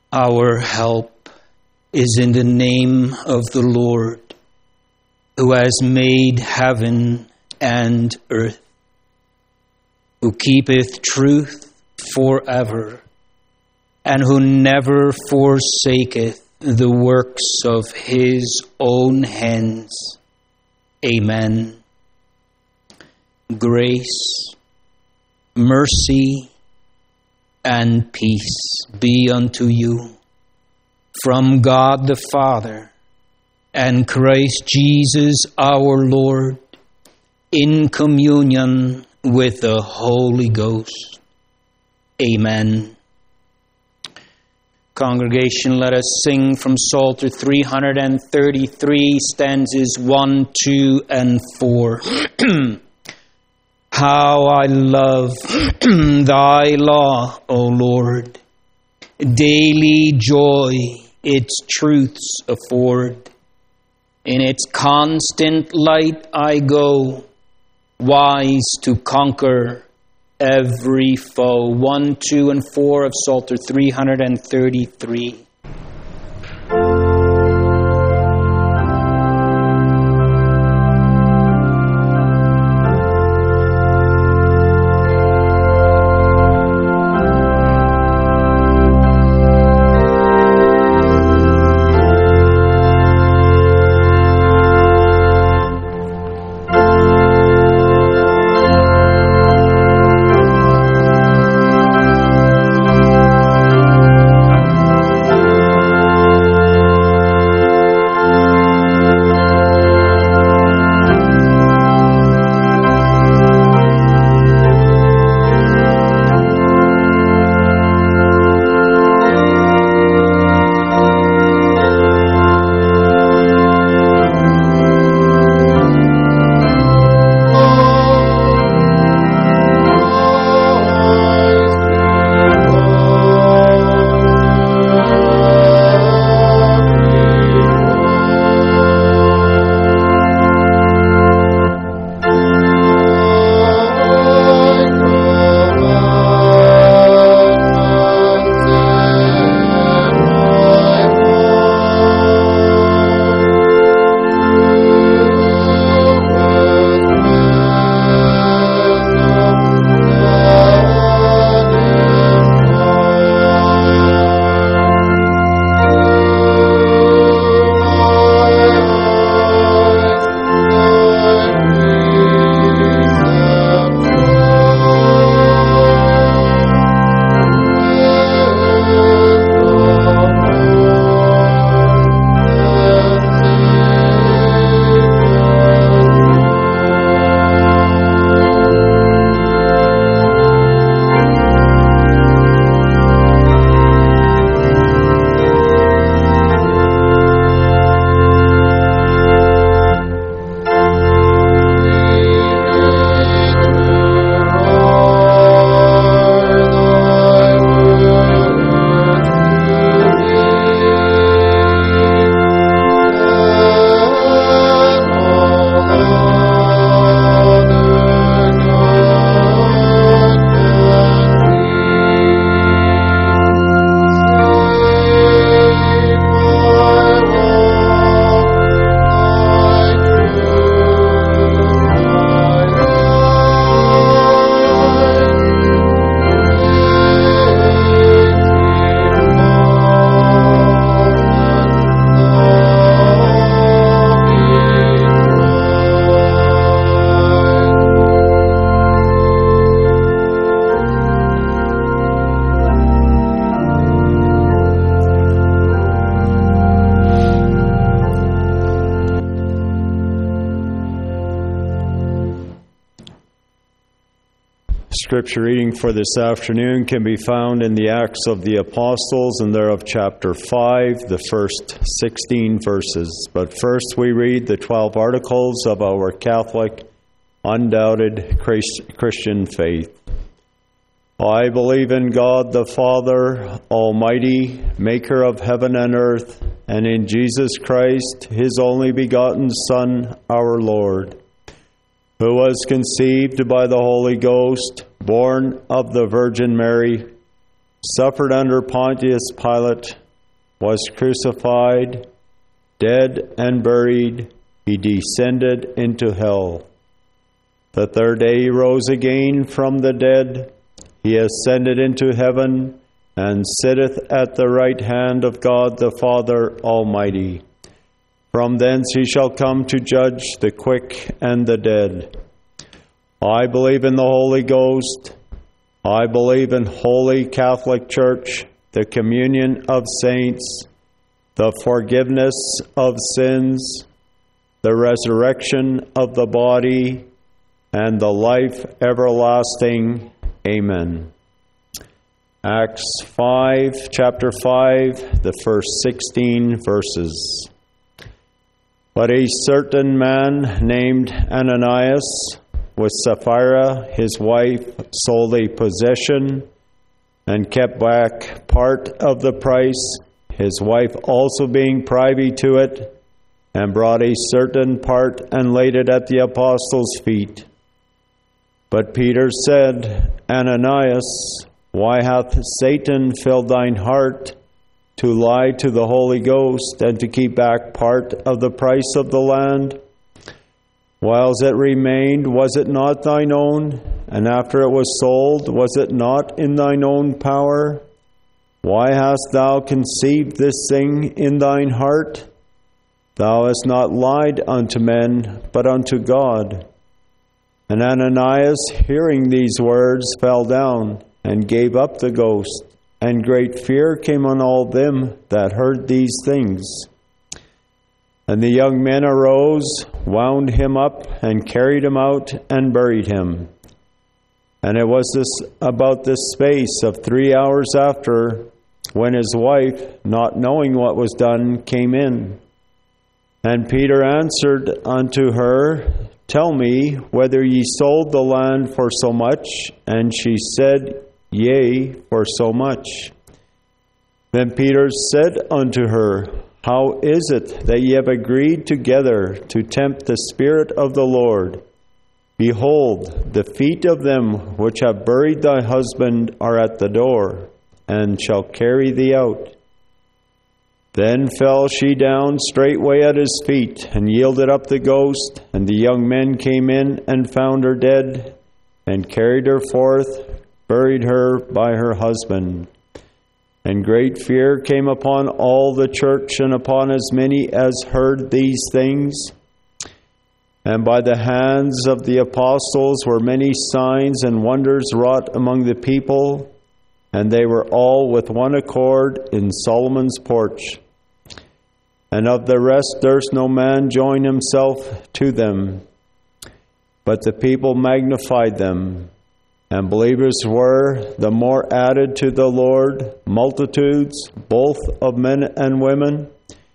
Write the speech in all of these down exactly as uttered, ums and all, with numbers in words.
Our help is in the name of the Lord, who has made heaven and earth, who keepeth truth forever, and who never forsaketh the works of his own hands. Amen. Grace, mercy, and peace be unto you from God the Father and Christ Jesus our Lord, in communion with the Holy Ghost. Amen. Congregation, let us sing from Psalter three thirty-three, stanzas one, two, and four. How I love thy law, O Lord. Daily joy its truths afford. In its constant light I go, wise to conquer every foe. One, two, and four of Psalter three thirty-three. Scripture reading for this afternoon can be found in the Acts of the Apostles, and thereof chapter five, the first sixteen verses. But first we read the twelve articles of our Catholic, undoubted Christian faith. I believe in God the Father, Almighty, maker of heaven and earth, and in Jesus Christ, his only begotten Son, our Lord, who was conceived by the Holy Ghost, born of the Virgin Mary, suffered under Pontius Pilate, was crucified, dead and buried, he descended into hell. The third day he rose again from the dead. He ascended into heaven and sitteth at the right hand of God the Father Almighty. From thence he shall come to judge the quick and the dead. I believe in the Holy Ghost. I believe in Holy Catholic Church, the communion of saints, the forgiveness of sins, the resurrection of the body, and the life everlasting. Amen. Acts five, chapter five, the first sixteen verses. But a certain man named Ananias, with Sapphira his wife, sold a possession and kept back part of the price, his wife also being privy to it, and brought a certain part and laid it at the apostles' feet. But Peter said, Ananias, why hath Satan filled thine heart to lie to the Holy Ghost and to keep back part of the price of the land? Whiles it remained, was it not thine own? And after it was sold, was it not in thine own power? Why hast thou conceived this thing in thine heart? Thou hast not lied unto men, but unto God. And Ananias, hearing these words, fell down and gave up the ghost, and great fear came on all them that heard these things. And the young men arose, wound him up, and carried him out, and buried him. And it was this about this space of three hours after, when his wife, not knowing what was done, came in. And Peter answered unto her, Tell me whether ye sold the land for so much. And she said, Yea, for so much. Then Peter said unto her, How is it that ye have agreed together to tempt the Spirit of the Lord? Behold, the feet of them which have buried thy husband are at the door, and shall carry thee out. Then fell she down straightway at his feet, and yielded up the ghost. And the young men came in, and found her dead, and carried her forth, buried her by her husband. And great fear came upon all the church, and upon as many as heard these things. And by the hands of the apostles were many signs and wonders wrought among the people, and they were all with one accord in Solomon's porch. And of the rest durst no man join himself to them, but the people magnified them. And believers were the more added to the Lord, multitudes, both of men and women,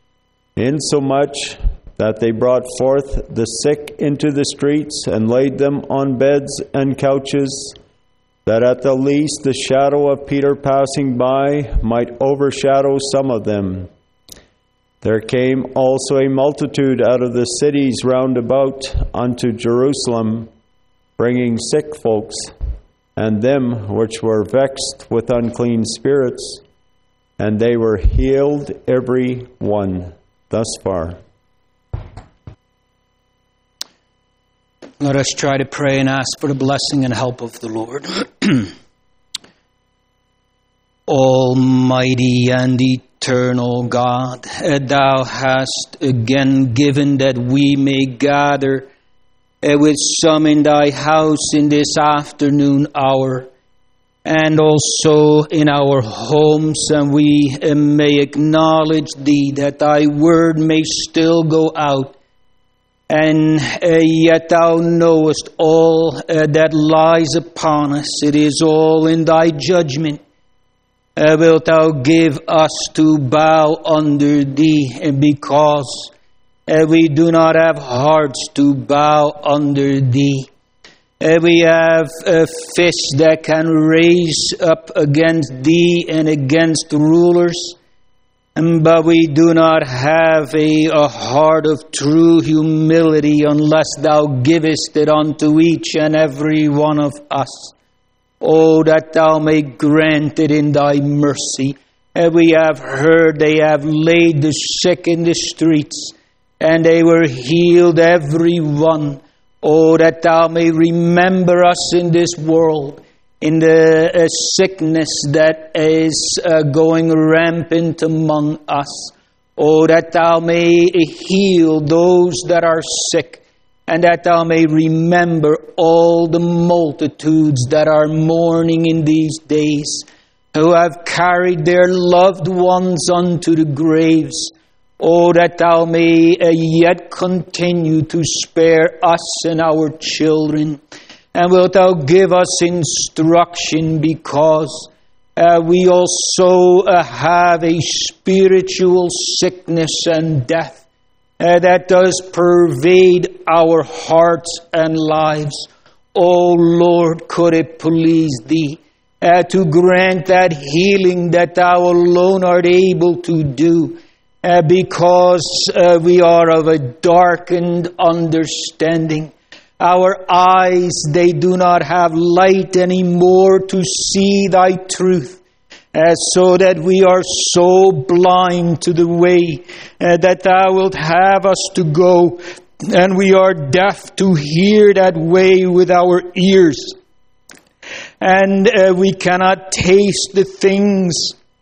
insomuch that they brought forth the sick into the streets, and laid them on beds and couches, that at the least the shadow of Peter passing by might overshadow some of them. There came also a multitude out of the cities round about unto Jerusalem, bringing sick folks, and them which were vexed with unclean spirits, and they were healed every one. Thus far. Let us try to pray and ask for the blessing and help of the Lord. Almighty and eternal God, thou hast again given that we may gather with some in thy house in this afternoon hour, and also in our homes, and we may acknowledge thee, that thy word may still go out. And uh, yet thou knowest all uh, that lies upon us. It is all in thy judgment. Uh, wilt thou give us to bow under thee, because uh, we do not have hearts to bow under thee. Uh, we have uh, fists that can raise up against thee and against rulers. But we do not have a, a heart of true humility unless thou givest it unto each and every one of us. Oh, that thou may grant it in thy mercy. And we have heard they have laid the sick in the streets, and they were healed every one. Oh, that thou may remember us in this world, in the uh, sickness that is uh, going rampant among us. Oh, that thou may heal those that are sick, and that thou may remember all the multitudes that are mourning in these days, who have carried their loved ones unto the graves. Oh, that thou may uh, yet continue to spare us and our children. And wilt thou give us instruction, because uh, we also uh, have a spiritual sickness and death uh, that does pervade our hearts and lives. Oh Lord, could it please thee uh, to grant that healing that thou alone art able to do, uh, because uh, we are of a darkened understanding. Our eyes, they do not have light anymore to see thy truth, uh, so that we are so blind to the way uh, that thou wilt have us to go, and we are deaf to hear that way with our ears. And uh, we cannot taste the things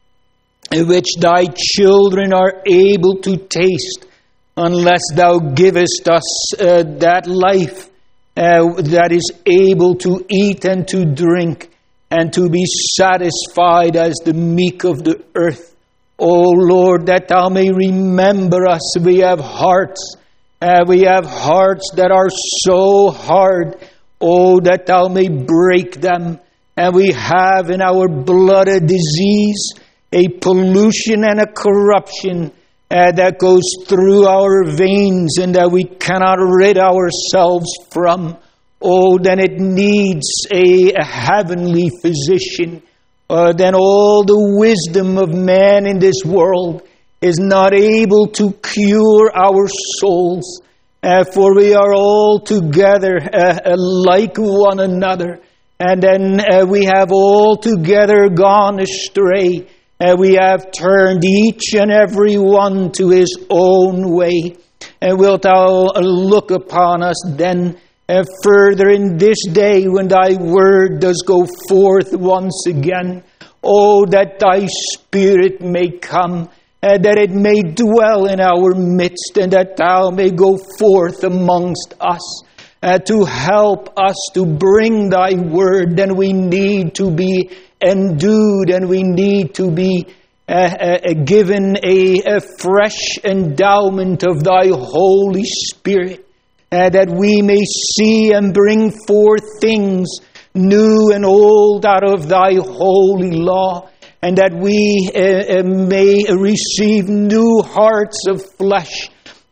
which thy children are able to taste, unless thou givest us uh, that life Uh, that is able to eat and to drink and to be satisfied as the meek of the earth. O Lord, that thou may remember us. We have hearts. Uh, we have hearts that are so hard. Oh, that thou may break them. And we have in our blood a disease, a pollution and a corruption Uh, that goes through our veins and that we cannot rid ourselves from. Oh, then it needs a, a heavenly physician. Uh, then all the wisdom of man in this world is not able to cure our souls. Uh, for we are all together uh, uh, like one another. And then uh, we have all together gone astray. Uh, we have turned each and every one to his own way. And wilt thou look upon us then uh, further in this day when thy word does go forth once again. Oh, that thy Spirit may come, uh, that it may dwell in our midst, and that thou may go forth amongst us uh, to help us to bring thy word. Then we need to be endued, and we need to be uh, uh, given a, a fresh endowment of thy Holy Spirit, uh, that we may see and bring forth things new and old out of thy holy law, and that we uh, uh, may receive new hearts of flesh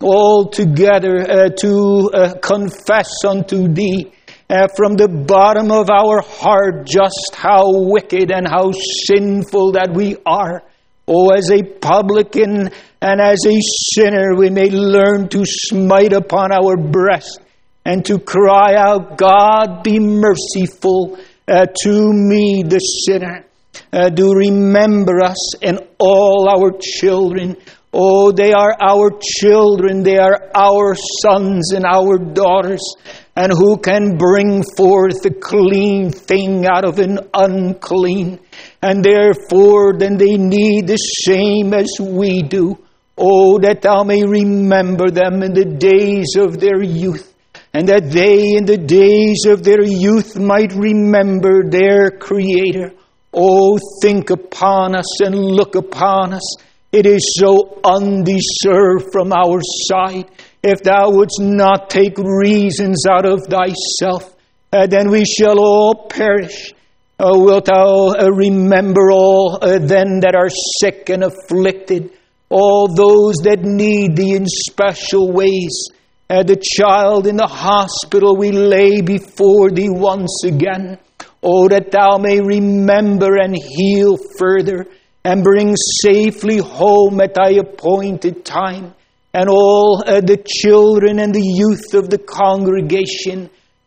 altogether uh, to uh, confess unto thee Uh, from the bottom of our heart just how wicked and how sinful that we are. Oh, as a publican and as a sinner, we may learn to smite upon our breast and to cry out, God, be merciful uh, to me, the sinner. Uh, do remember us and all our children. Oh, they are our children. They are our sons and our daughters. And who can bring forth a clean thing out of an unclean? And therefore then they need the same as we do. Oh, that thou may remember them in the days of their youth, and that they in the days of their youth might remember their Creator. Oh, think upon us and look upon us. It is so undeserved from our side. If thou wouldst not take reasons out of thyself, uh, then we shall all perish. Uh, wilt thou uh, remember all uh, them that are sick and afflicted, all those that need thee in special ways? Uh, the child in the hospital we lay before thee once again. Oh, that thou may remember and heal further, and bring safely home at thy appointed time. And all uh, the children and the youth of the congregation,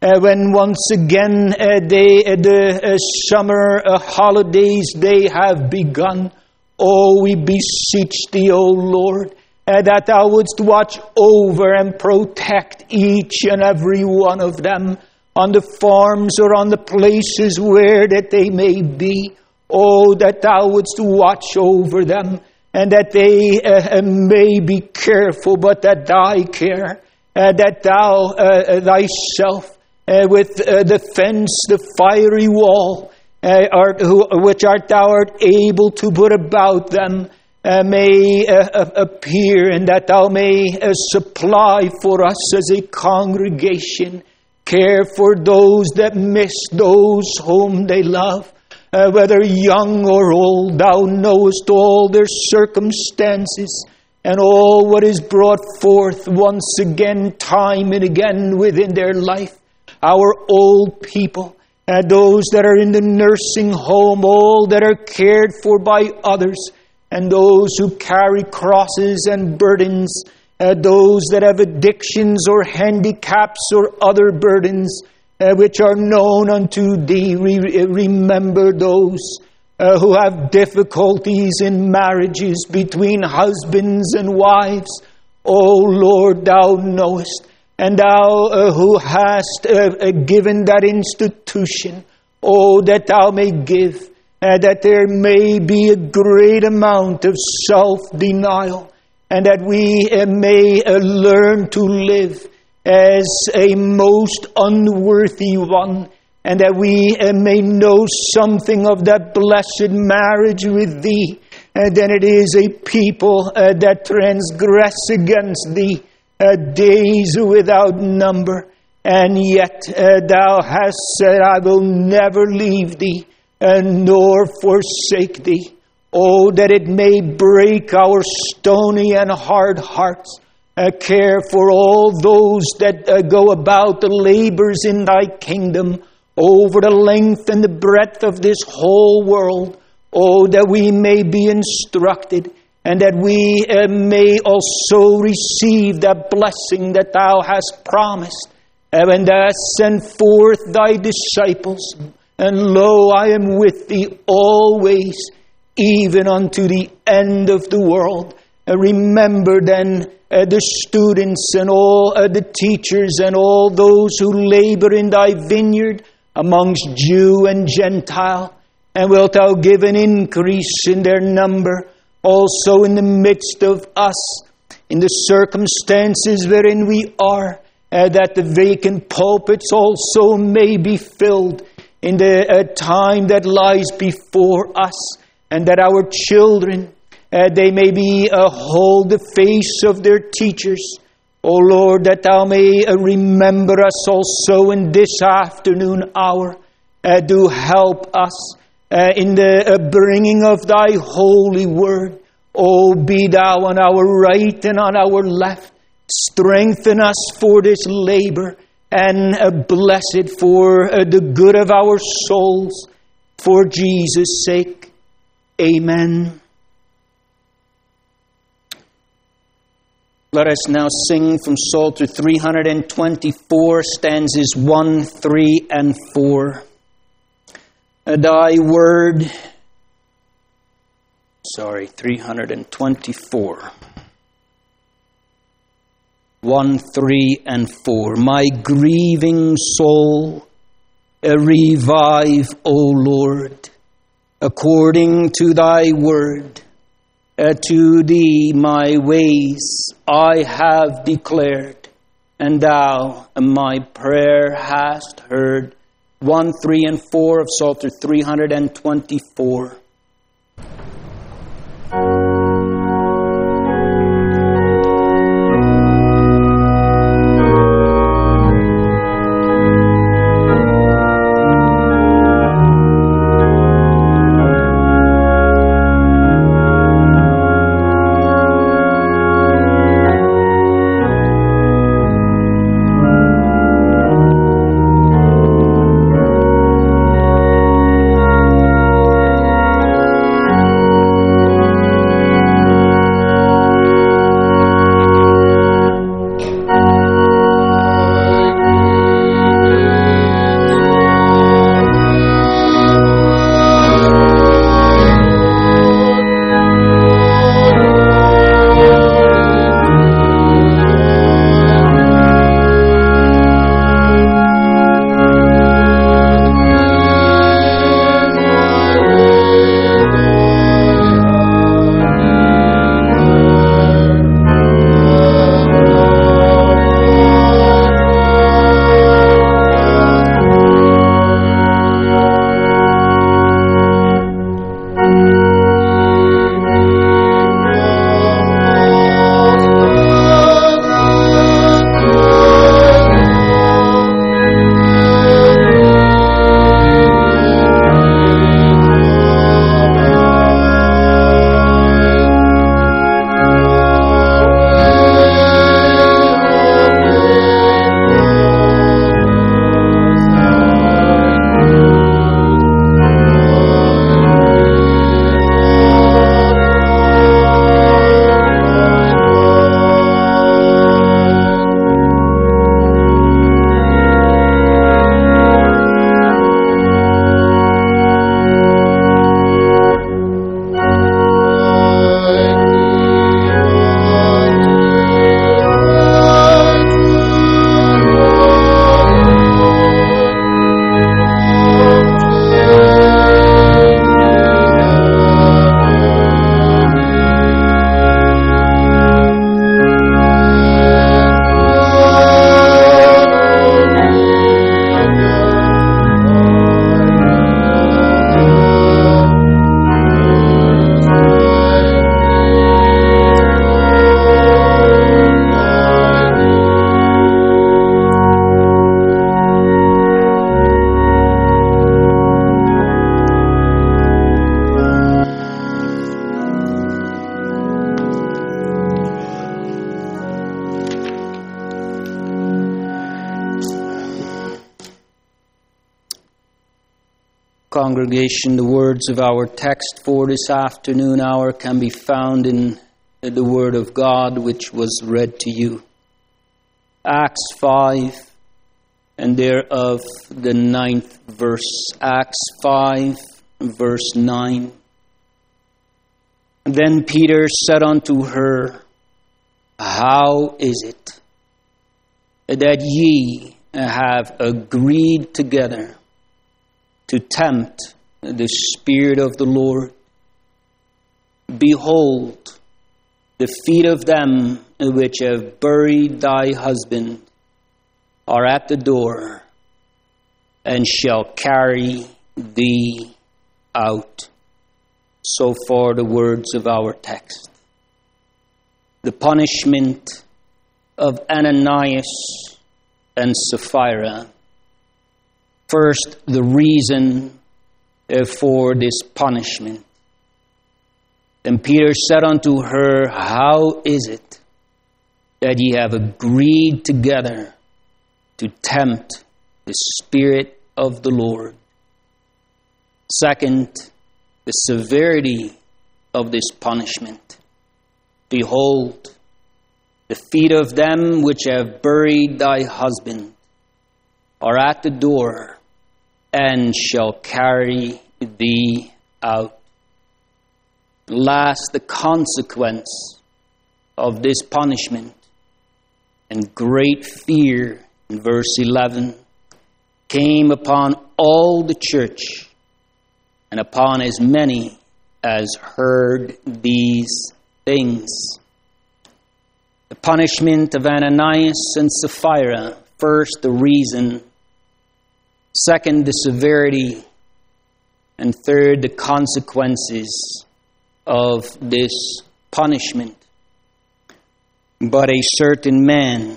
Uh, when once again uh, they, uh, the uh, summer uh, holidays, they have begun. Oh, we beseech Thee, O Lord, uh, that Thou wouldst watch over and protect each and every one of them on the farms or on the places where that they may be. Oh, that Thou wouldst watch over them, and that they uh, may be careful, but that Thy care, uh, that Thou uh, Thyself, uh, with uh, the fence, the fiery wall, uh, art, who, which art Thou art able to put about them, uh, may uh, appear, and that Thou may uh, supply for us as a congregation, care for those that miss those whom they love. Uh, whether young or old, Thou knowest all their circumstances and all what is brought forth once again, time and again within their life. Our old people, uh, those that are in the nursing home, all that are cared for by others, and those who carry crosses and burdens, uh, those that have addictions or handicaps or other burdens, Uh, which are known unto Thee. Re- remember those uh, who have difficulties in marriages between husbands and wives. O Lord, Thou knowest, and Thou uh, who hast uh, uh, given that institution, oh, that Thou may give, uh, that there may be a great amount of self-denial, and that we uh, may uh, learn to live as a most unworthy one, and that we uh, may know something of that blessed marriage with Thee, and then it is a people uh, that transgress against Thee uh, days without number, and yet uh, Thou hast said, I will never leave Thee, uh, nor forsake Thee. Oh, that it may break our stony and hard hearts, Uh, care for all those that uh, go about the labors in Thy kingdom over the length and the breadth of this whole world. Oh, that we may be instructed, and that we uh, may also receive that blessing that Thou hast promised. And when Thou hast sent forth Thy disciples, and lo, I am with Thee always, even unto the end of the world. Uh, remember then Uh, the students and all uh, the teachers and all those who labor in Thy vineyard amongst Jew and Gentile, and wilt Thou give an increase in their number also in the midst of us, in the circumstances wherein we are, uh, that the vacant pulpits also may be filled in the uh, time that lies before us, and that our children, Uh, they may be uh, hold the face of their teachers. O Lord, that Thou may uh, remember us also in this afternoon hour. Uh, do help us uh, in the uh, bringing of Thy holy word. O be Thou on our right and on our left. Strengthen us for this labor, and uh, bless it for uh, the good of our souls. For Jesus' sake. Amen. Let us now sing from Psalter three twenty-four, stanzas one, three, and four. Thy word, sorry, three twenty-four. one, three, and four. My grieving soul, revive, O Lord, according to Thy word. Uh, to Thee my ways I have declared, and Thou my prayer hast heard. one, three, and four of Psalter three twenty-four. Congregation, the words of our text for this afternoon hour can be found in the Word of God which was read to you. Acts five, and thereof the ninth verse. Acts five, verse nine. Then Peter said unto her, How is it that ye have agreed together to tempt the Spirit of the Lord? Behold, the feet of them which have buried thy husband are at the door, and shall carry thee out. So far the words of our text. The punishment of Ananias and Sapphira. First, the reason for this punishment. And Peter said unto her, How is it that ye have agreed together to tempt the Spirit of the Lord? Second, the severity of this punishment. Behold, the feet of them which have buried thy husband are at the door, and shall carry thee out. Last, the consequence of this punishment, and great fear, in verse eleven, came upon all the church, and upon as many as heard these things. The punishment of Ananias and Sapphira. First, the reason. Second, the severity. And third, the consequences of this punishment. But a certain man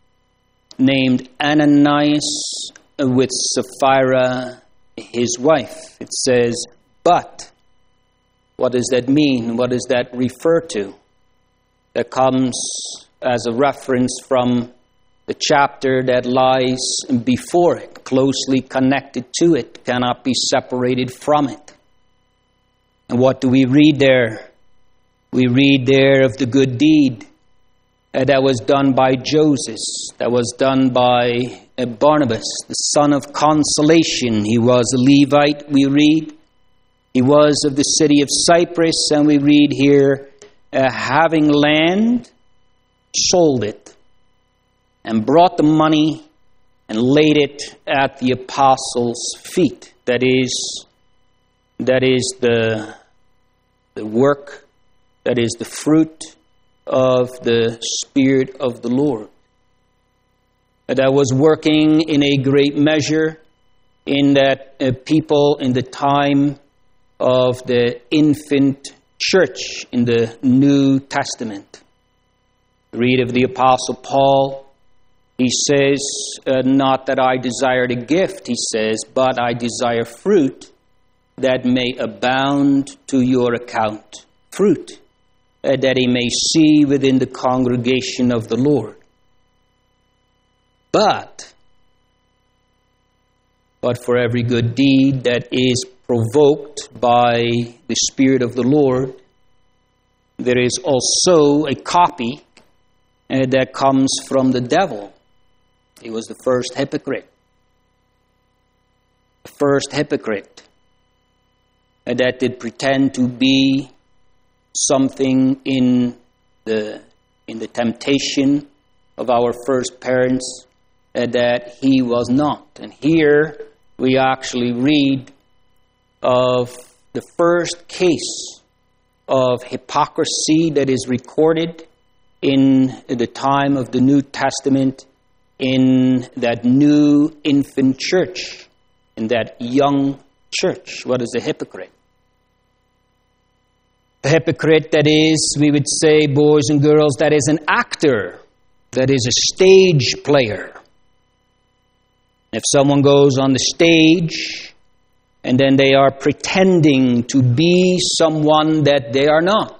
named Ananias with Sapphira, his wife. It says, but. What does that mean? What does that refer to? That comes as a reference from the chapter that lies before it, closely connected to it, cannot be separated from it. And what do we read there? We read there of the good deed uh, that was done by Joseph, that was done by uh, Barnabas, the son of consolation. He was a Levite, we read. He was of the city of Cyprus, and we read here, uh, having land, sold it, and brought the money and laid it at the apostles' feet. That is, that is the, the work, that is the fruit of the Spirit of the Lord. That was working in a great measure in that uh, people in the time of the infant church in the New Testament. Read of the Apostle Paul. He says, uh, not that I desire the gift, he says, but I desire fruit that may abound to your account. Fruit uh, that he may see within the congregation of the Lord. But, but for every good deed that is provoked by the Spirit of the Lord, there is also a copy uh, that comes from the devil. He was the first hypocrite. The first hypocrite uh, that did pretend to be something in the in the temptation of our first parents uh, that he was not. And here we actually read of the first case of hypocrisy that is recorded in the time of the New Testament, in that new infant church, in that young church. What is a hypocrite? A hypocrite, that is, we would say, boys and girls, that is an actor, that is a stage player. If someone goes on the stage and then they are pretending to be someone that they are not,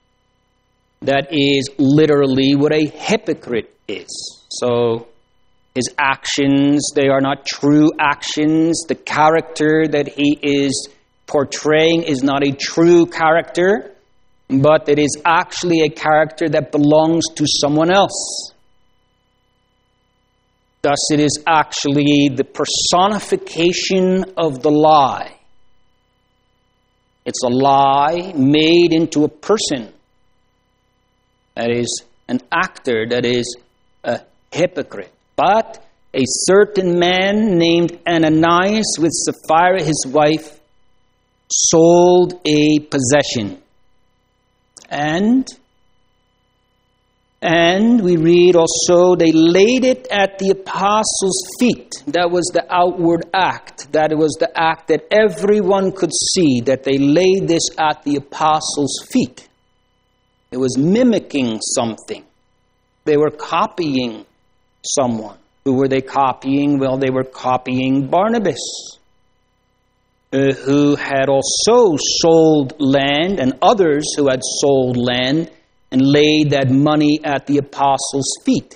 that is literally what a hypocrite is. So His actions, they are not true actions. The character that he is portraying is not a true character, but it is actually a character that belongs to someone else. Thus, it is actually the personification of the lie. It's a lie made into a person. That is an actor, that is a hypocrite. But a certain man named Ananias with Sapphira his wife sold a possession. And, and we read also, they laid it at the apostles' feet. That was the outward act. That was the act that everyone could see, that they laid this at the apostles' feet. It was mimicking something. They were copying someone. Who were they copying? Well, they were copying Barnabas, uh, who had also sold land, and others who had sold land and laid that money at the apostles' feet.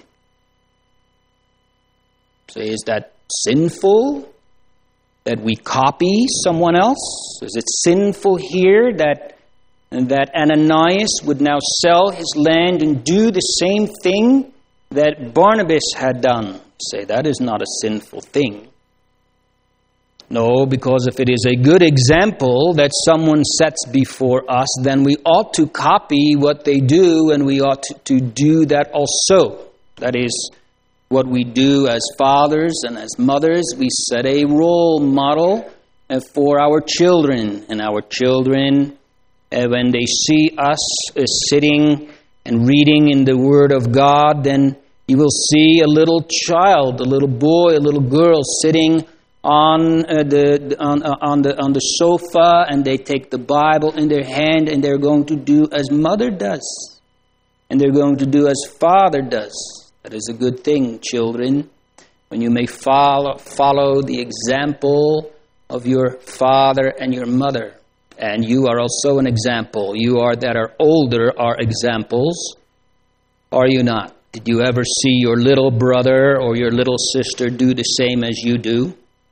So is that sinful that we copy someone else? Is it sinful here that that Ananias would now sell his land and do the same thing that Barnabas had done? Say, that is not a sinful thing. No, because if it is a good example that someone sets before us, then we ought to copy what they do, and we ought to, to do that also. That is what we do as fathers and as mothers. We set a role model for our children, and our children, uh, when they see us uh, sitting and reading in the Word of God, then you will see a little child, a little boy, a little girl sitting on uh, the on, uh, on the on the sofa, and they take the Bible in their hand, and they're going to do as mother does, and they're going to do as father does. That is a good thing, children, when you may follow follow the example of your father and your mother. And you are also an example. You are that are older are examples, are you not? Did you ever see your little brother or your little sister do the same as you do?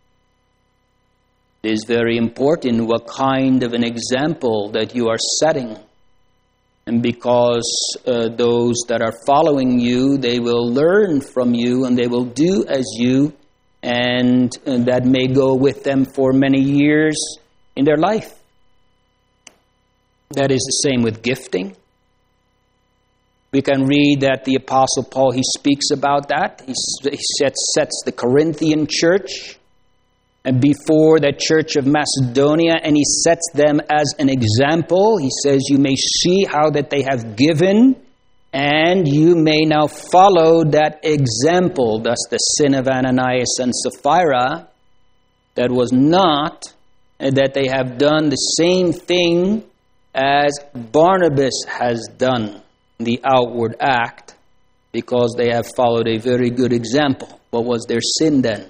It is very important what kind of an example that you are setting. And because uh, those that are following you, they will learn from you and they will do as you, and, and that may go with them for many years in their life. That is the same with gifting. We can read that the Apostle Paul, he speaks about that. He, he sets, sets the Corinthian church and before that church of Macedonia, and he sets them as an example. He says, you may see how that they have given, and you may now follow that example. Thus the sin of Ananias and Sapphira, that was not that they have done the same thing as Barnabas has done, the outward act, because they have followed a very good example. What was their sin then?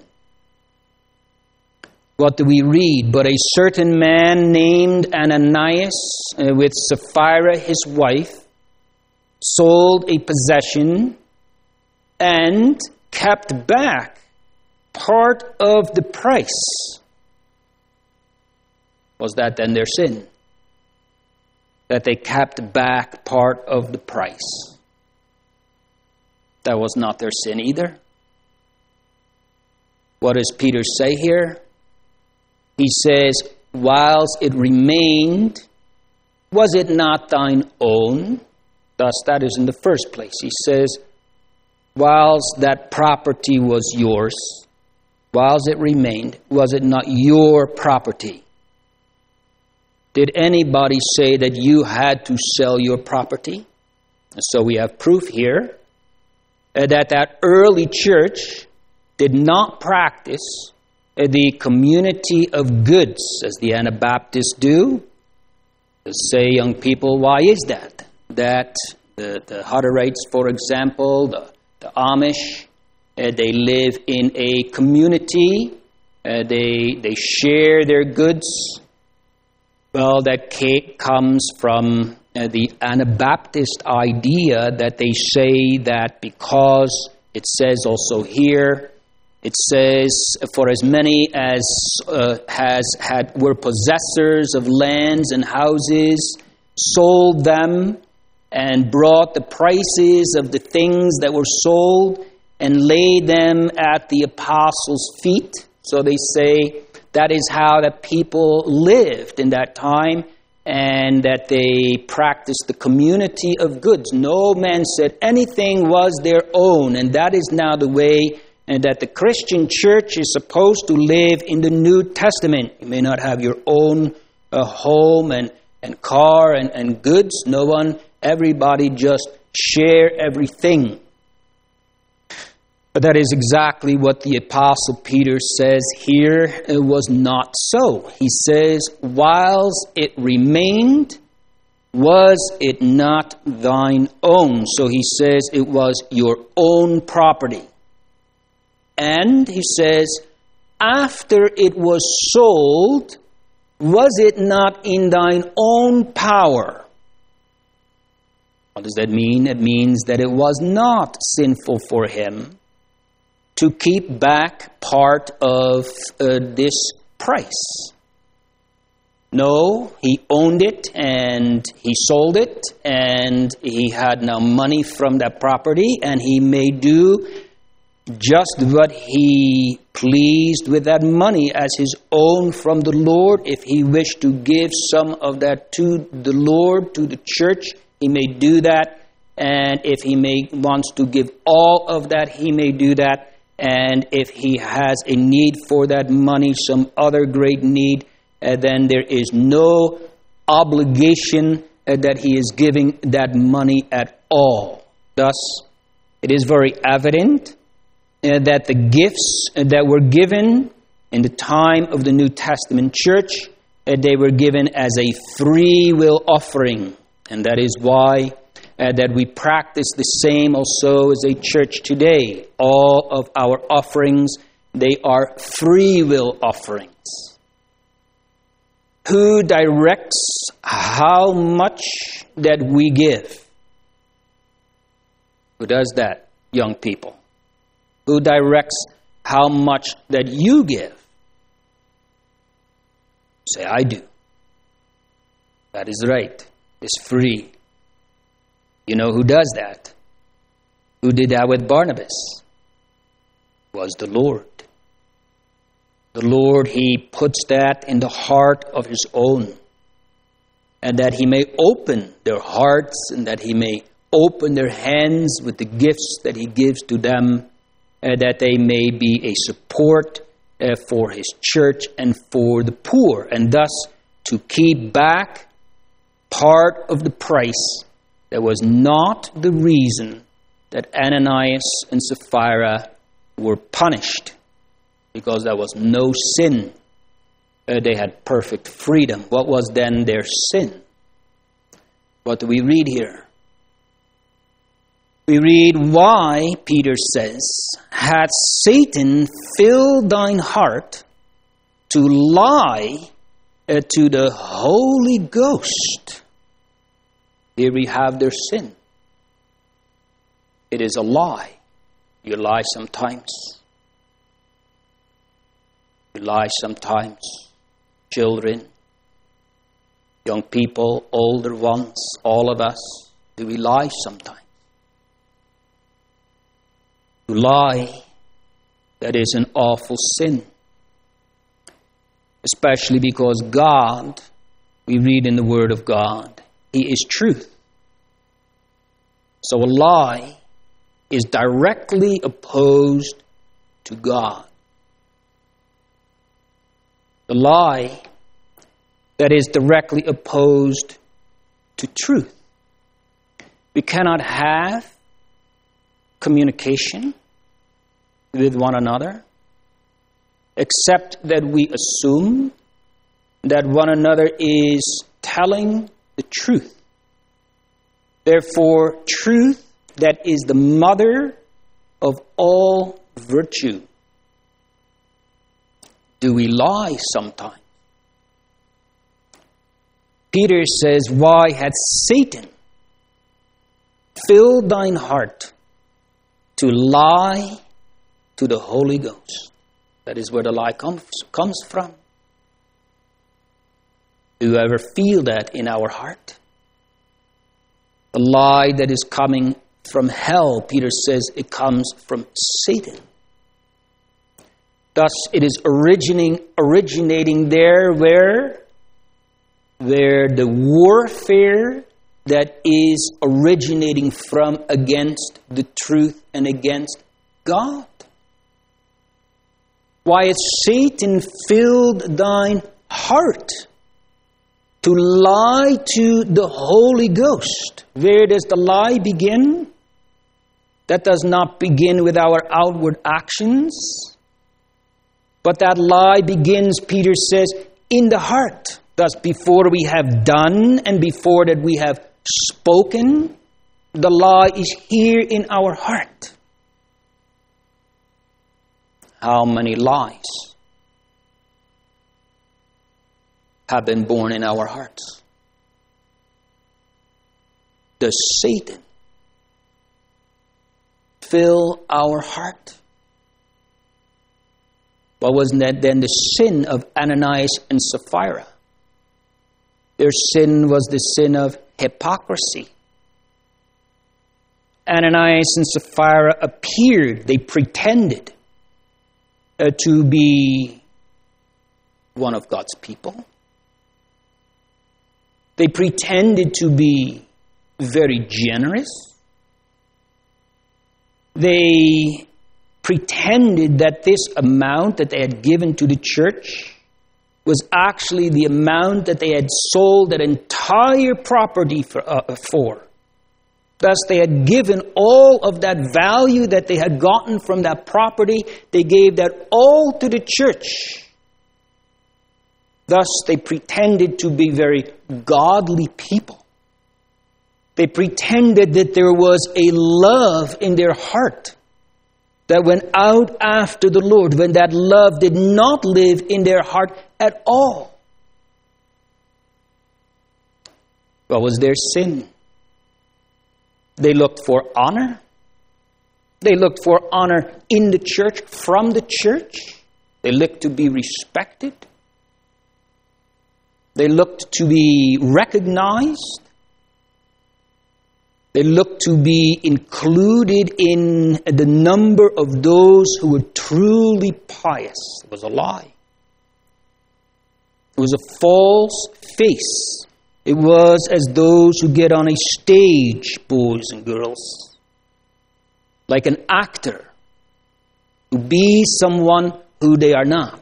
What do we read? But a certain man named Ananias, uh, with Sapphira his wife, sold a possession and kept back part of the price. Was that then their sin? That they kept back part of the price. That was not their sin either. What does Peter say here? He says, whilst it remained, was it not thine own? Thus, that is in the first place. He says, whilst that property was yours, whilst it remained, was it not your property? Did anybody say that you had to sell your property? So we have proof here that that early church did not practice the community of goods as the Anabaptists do. They say, young people, why is that? That the, the Hutterites, for example, the, the Amish, uh, they live in a community. Uh, they, they share their goods. Well, that comes from uh, the Anabaptist idea that they say that because It says also here, it says, for as many as uh, has had were possessors of lands and houses, sold them, and brought the prices of the things that were sold, and laid them at the apostles' feet. So they say that is how the people lived in that time, and that they practiced the community of goods. No man said anything was their own, and that is now the way and that the Christian church is supposed to live in the New Testament. You may not have your own uh, home and, and car and, and goods. No one, everybody just share everything. But that is exactly what the Apostle Peter says here. It was not so. He says, whilst it remained, was it not thine own? So he says it was your own property. And he says, after it was sold, was it not in thine own power? What does that mean? It means that it was not sinful for him to keep back part of uh, this price. No, he owned it and he sold it, and he had now money from that property, and he may do just what he pleased with that money as his own from the Lord. If he wished to give some of that to the Lord, to the church, he may do that. And if he may wants to give all of that, he may do that. And if he has a need for that money, some other great need, uh, then there is no obligation uh, that he is giving that money at all. Thus, it is very evident Uh, that the gifts uh, that were given in the time of the New Testament church, uh, they were given as a free will offering. And that is why uh, that we practice the same also as a church today. All of our offerings, they are free will offerings. Who directs how much that we give? Who does that, young people? Who directs how much that you give? Say, I do. That is right. It's free. You know who does that? Who did that with Barnabas? It was the Lord. The Lord, he puts that in the heart of his own, and that he may open their hearts, and that he may open their hands with the gifts that he gives to them, Uh, that they may be a support uh, for his church and for the poor, and thus to keep back part of the price that was not the reason that Ananias and Sapphira were punished, because there was no sin. Uh, they had perfect freedom. What was then their sin? What do we read here? We read why, Peter says, had Satan filled thine heart to lie uh, to the Holy Ghost? Here we have their sin. It is a lie. You lie sometimes. You lie sometimes. Children, young people, older ones, all of us, do we lie sometimes? To lie, that is an awful sin. Especially because God, we read in the Word of God, he is truth. So a lie is directly opposed to God. The lie that is directly opposed to truth. We cannot have communication with one another except that we assume that one another is telling the truth. Therefore, truth, that is the mother of all virtue. Do we lie sometimes? Peter says, why had Satan filled thine heart to lie to the Holy Ghost. That is where the lie comes, comes from. Do you ever feel that in our heart? The lie that is coming from hell, Peter says it comes from Satan. Thus, it is originating, originating there where, where the warfare that is originating from against the truth and against God. Why has Satan filled thine heart to lie to the Holy Ghost? Where does the lie begin? That does not begin with our outward actions, but that lie begins, Peter says, in the heart. Thus, before we have done and before that we have spoken, the lie is here in our heart. How many lies have been born in our hearts? Does Satan fill our heart? What was that then the sin of Ananias and Sapphira? Their sin was the sin of hypocrisy. Ananias and Sapphira appeared, they pretended uh, to be one of God's people. They pretended to be very generous. They pretended that this amount that they had given to the church was actually the amount that they had sold that entire property for. Uh, for. Thus, they had given all of that value that they had gotten from that property, they gave that all to the church. Thus, they pretended to be very godly people. They pretended that there was a love in their heart that went out after the Lord, when that love did not live in their heart at all. What was their sin? They looked for honor. They looked for honor in the church, from the church. They looked to be respected. They looked to be recognized. They looked to be included in the number of those who were truly pious. It was a lie. It was a false face. It was as those who get on a stage, boys and girls, like an actor, to be someone who they are not.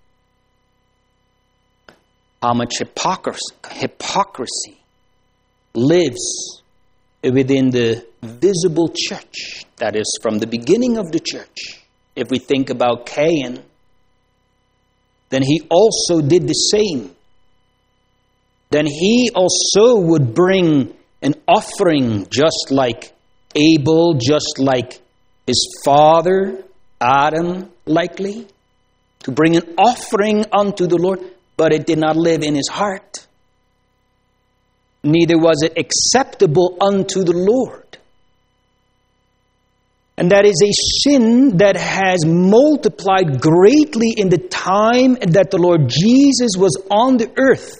How much hypocrisy, hypocrisy lives within the visible church, that is, from the beginning of the church. If we think about Cain, then he also did the same. Then he also would bring an offering just like Abel, just like his father, Adam, likely, to bring an offering unto the Lord, but it did not live in his heart. Neither was it acceptable unto the Lord. And that is a sin that has multiplied greatly in the time that the Lord Jesus was on the earth,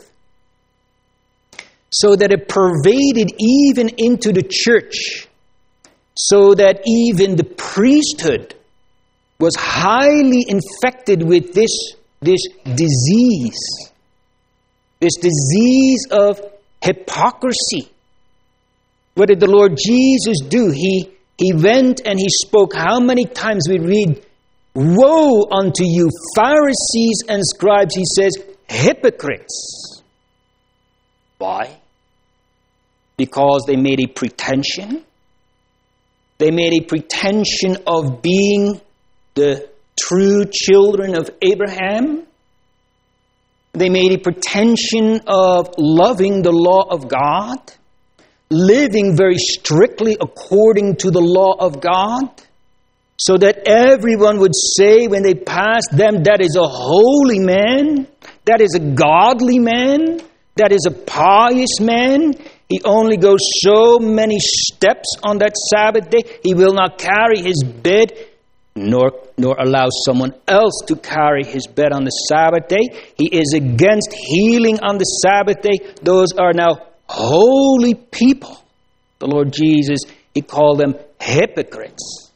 so that it pervaded even into the church, so that even the priesthood was highly infected with this, this disease, this disease of hypocrisy. What did the Lord Jesus do? He, he went and he spoke. How many times we read, "Woe unto you, Pharisees and scribes," he says, "hypocrites." Why? Because they made a pretension. They made a pretension of being the true children of Abraham. They made a pretension of loving the law of God, living very strictly according to the law of God, so that everyone would say when they passed them, that is a holy man, that is a godly man, that is a pious man. He only goes so many steps on that Sabbath day. He will not carry his bed, nor, nor allow someone else to carry his bed on the Sabbath day. He is against healing on the Sabbath day. Those are now holy people. The Lord Jesus, he called them hypocrites.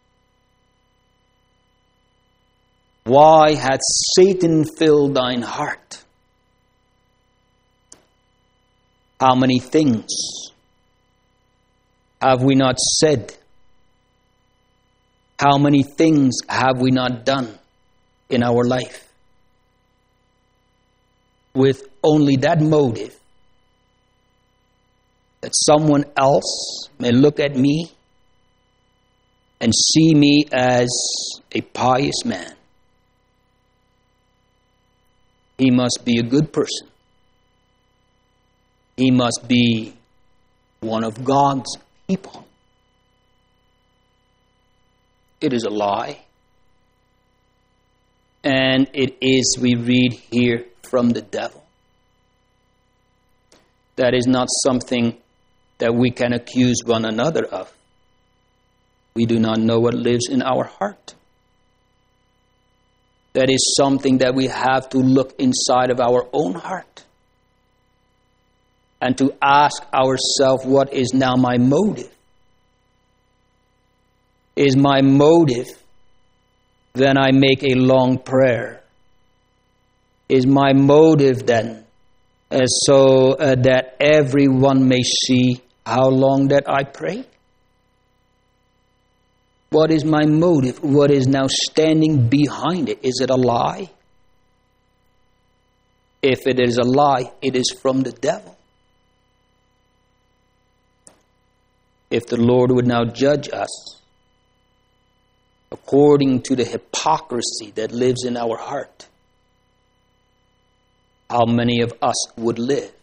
Why hath Satan filled thine heart? How many things have we not said? How many things have we not done in our life with only that motive, that someone else may look at me and see me as a pious man? He must be a good person. He must be one of God's people. It is a lie. And it is, we read here, from the devil. That is not something that we can accuse one another of. We do not know what lives in our heart. That is something that we have to look inside of our own heart and to ask ourselves, what is now my motive? Is my motive then I make a long prayer? Is my motive then uh, so uh, that everyone may see how long that I pray? What is my motive? What is now standing behind it? Is it a lie? If it is a lie, it is from the devil. If the Lord would now judge us according to the hypocrisy that lives in our heart, how many of us would live?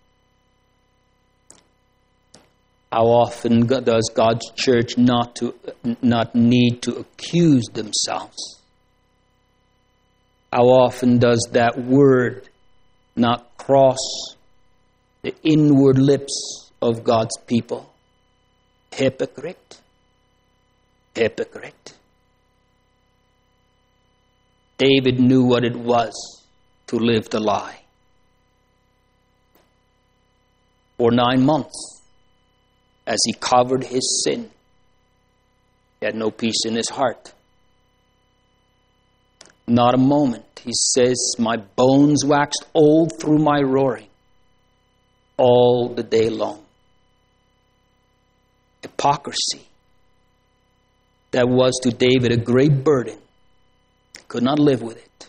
How often does God's church not to not need to accuse themselves? How often does that word not cross the inward lips of God's people? Hypocrite. Hypocrite. David knew what it was to live the lie. For nine months, as he covered his sin, he had no peace in his heart. Not a moment. He says, my bones waxed old through my roaring all the day long. Hypocrisy. That was to David a great burden. He could not live with it.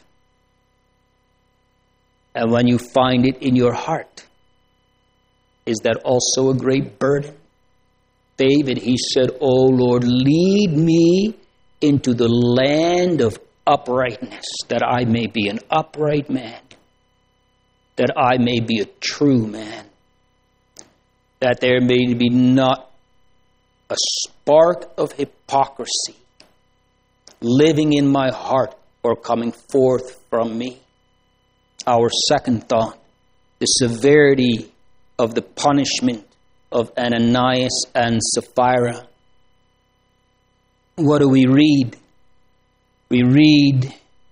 And when you find it in your heart, is that also a great burden? David, he said, O Lord, lead me into the land of uprightness, that I may be an upright man, that I may be a true man, that there may be not a spark of hypocrisy living in my heart or coming forth from me. Our second thought, the severity of the punishment of Ananias and Sapphira. What do we read? We read,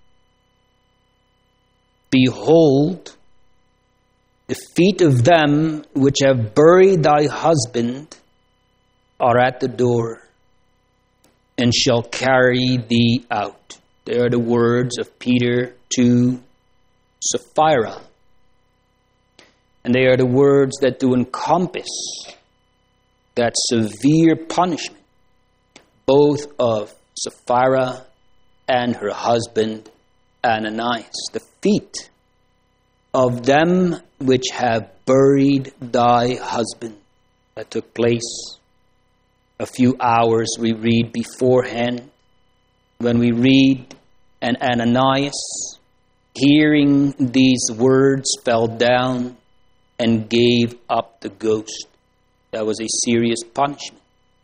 behold, the feet of them which have buried thy husband are at the door, and shall carry thee out. They are the words of Peter to Sapphira. And they are the words that do encompass that severe punishment, both of Sapphira and her husband Ananias. The feet of them which have buried thy husband. That took place a few hours, we read, beforehand. When we read, and Ananias, hearing these words, fell down and gave up the ghost. That was a serious punishment.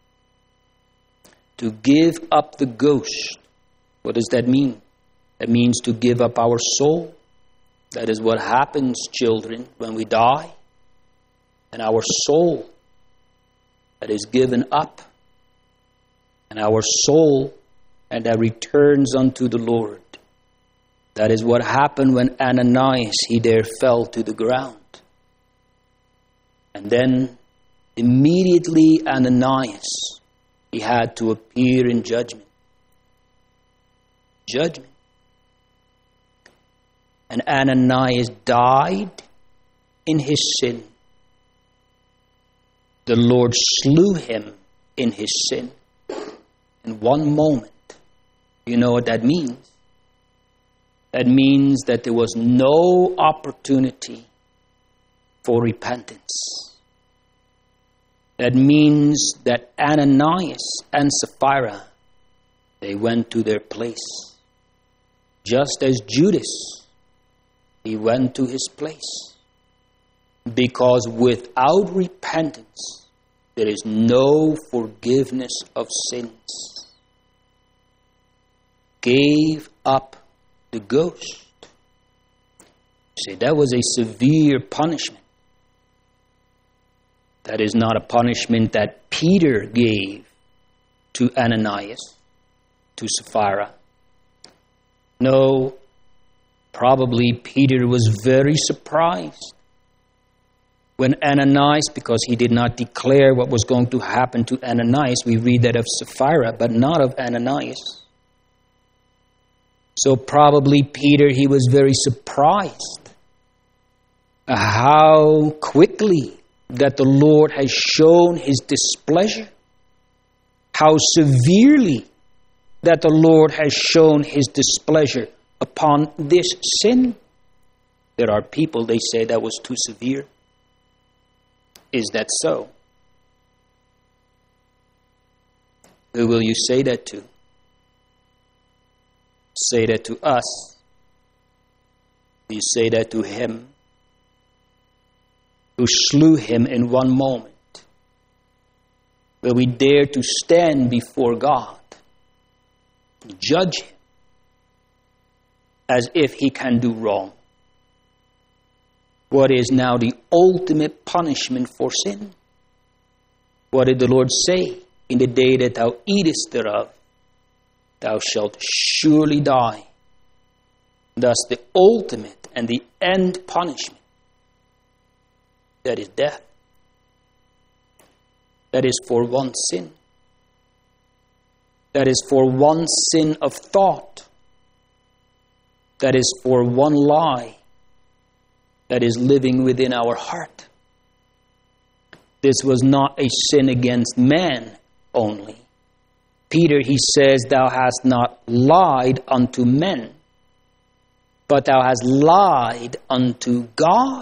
To give up the ghost, what does that mean? That means to give up our soul. That is what happens, children, when we die. and our soul that is given up, and our soul and that returns unto the Lord. That is what happened when Ananias, he there fell to the ground. And then immediately Ananias, he had to appear in judgment. Judgment. And Ananias died in his sin. The Lord slew him in his sin. In one moment. You know what that means? That means that there was no opportunity for repentance. That means that Ananias and Sapphira, they went to their place. Just as Judas, he went to his place. Because without repentance, there is no forgiveness of sins. Gave up the ghost. See, that was a severe punishment. That is not a punishment that Peter gave to Ananias, to Sapphira. No, probably Peter was very surprised when Ananias, because he did not declare what was going to happen to Ananias. We read that of Sapphira, but not of Ananias. So probably Peter, he was very surprised how quickly that the Lord has shown his displeasure, how severely that the Lord has shown his displeasure upon this sin. There are people, they say that was too severe. Is that so? Who will you say that to? Say that to us? Do you say that to him who slew him in one moment? Will we dare to stand before God, judge him as if he can do wrong? What is now the ultimate punishment for sin? What did the Lord say? In the day that thou eatest thereof, thou shalt surely die. Thus the ultimate and the end punishment, that is death. That is for one sin. That is for one sin of thought. That is for one lie that is living within our heart. This was not a sin against man only. Peter, he says, thou hast not lied unto men, but thou hast lied unto God.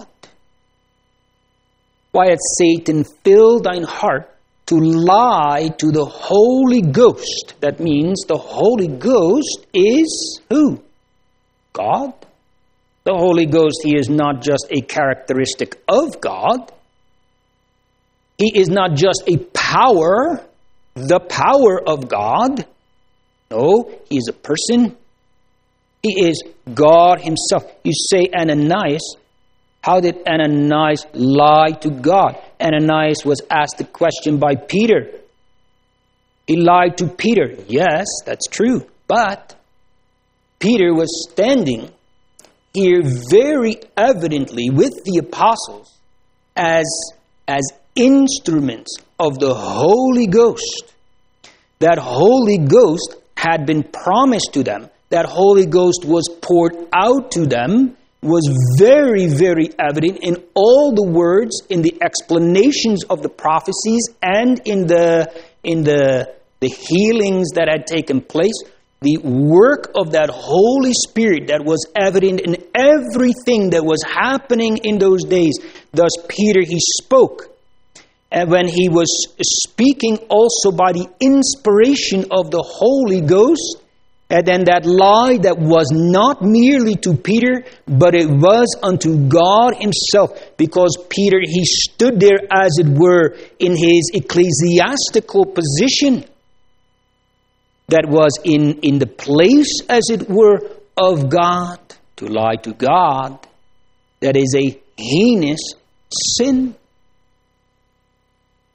Why hath Satan filled thine heart to lie to the Holy Ghost? That means the Holy Ghost is who? God. The Holy Ghost, he is not just a characteristic of God. He is not just a power, the power of God. No, he is a person. He is God himself. You say Ananias. How did Ananias lie to God? Ananias was asked the question by Peter. He lied to Peter. Yes, that's true. But Peter was standing here very evidently with the apostles as, as instruments of the Holy Ghost. That Holy Ghost had been promised to them. That Holy Ghost was poured out to them, was very, very evident in all the words, in the explanations of the prophecies, and in the in the, the healings that had taken place. The work of that Holy Spirit that was evident in everything that was happening in those days. Thus Peter, he spoke. And when he was speaking also by the inspiration of the Holy Ghost, and then that lie that was not merely to Peter, but it was unto God himself. Because Peter, he stood there as it were in his ecclesiastical position. That was in, in the place, as it were, of God. To lie to God, that is a heinous sin.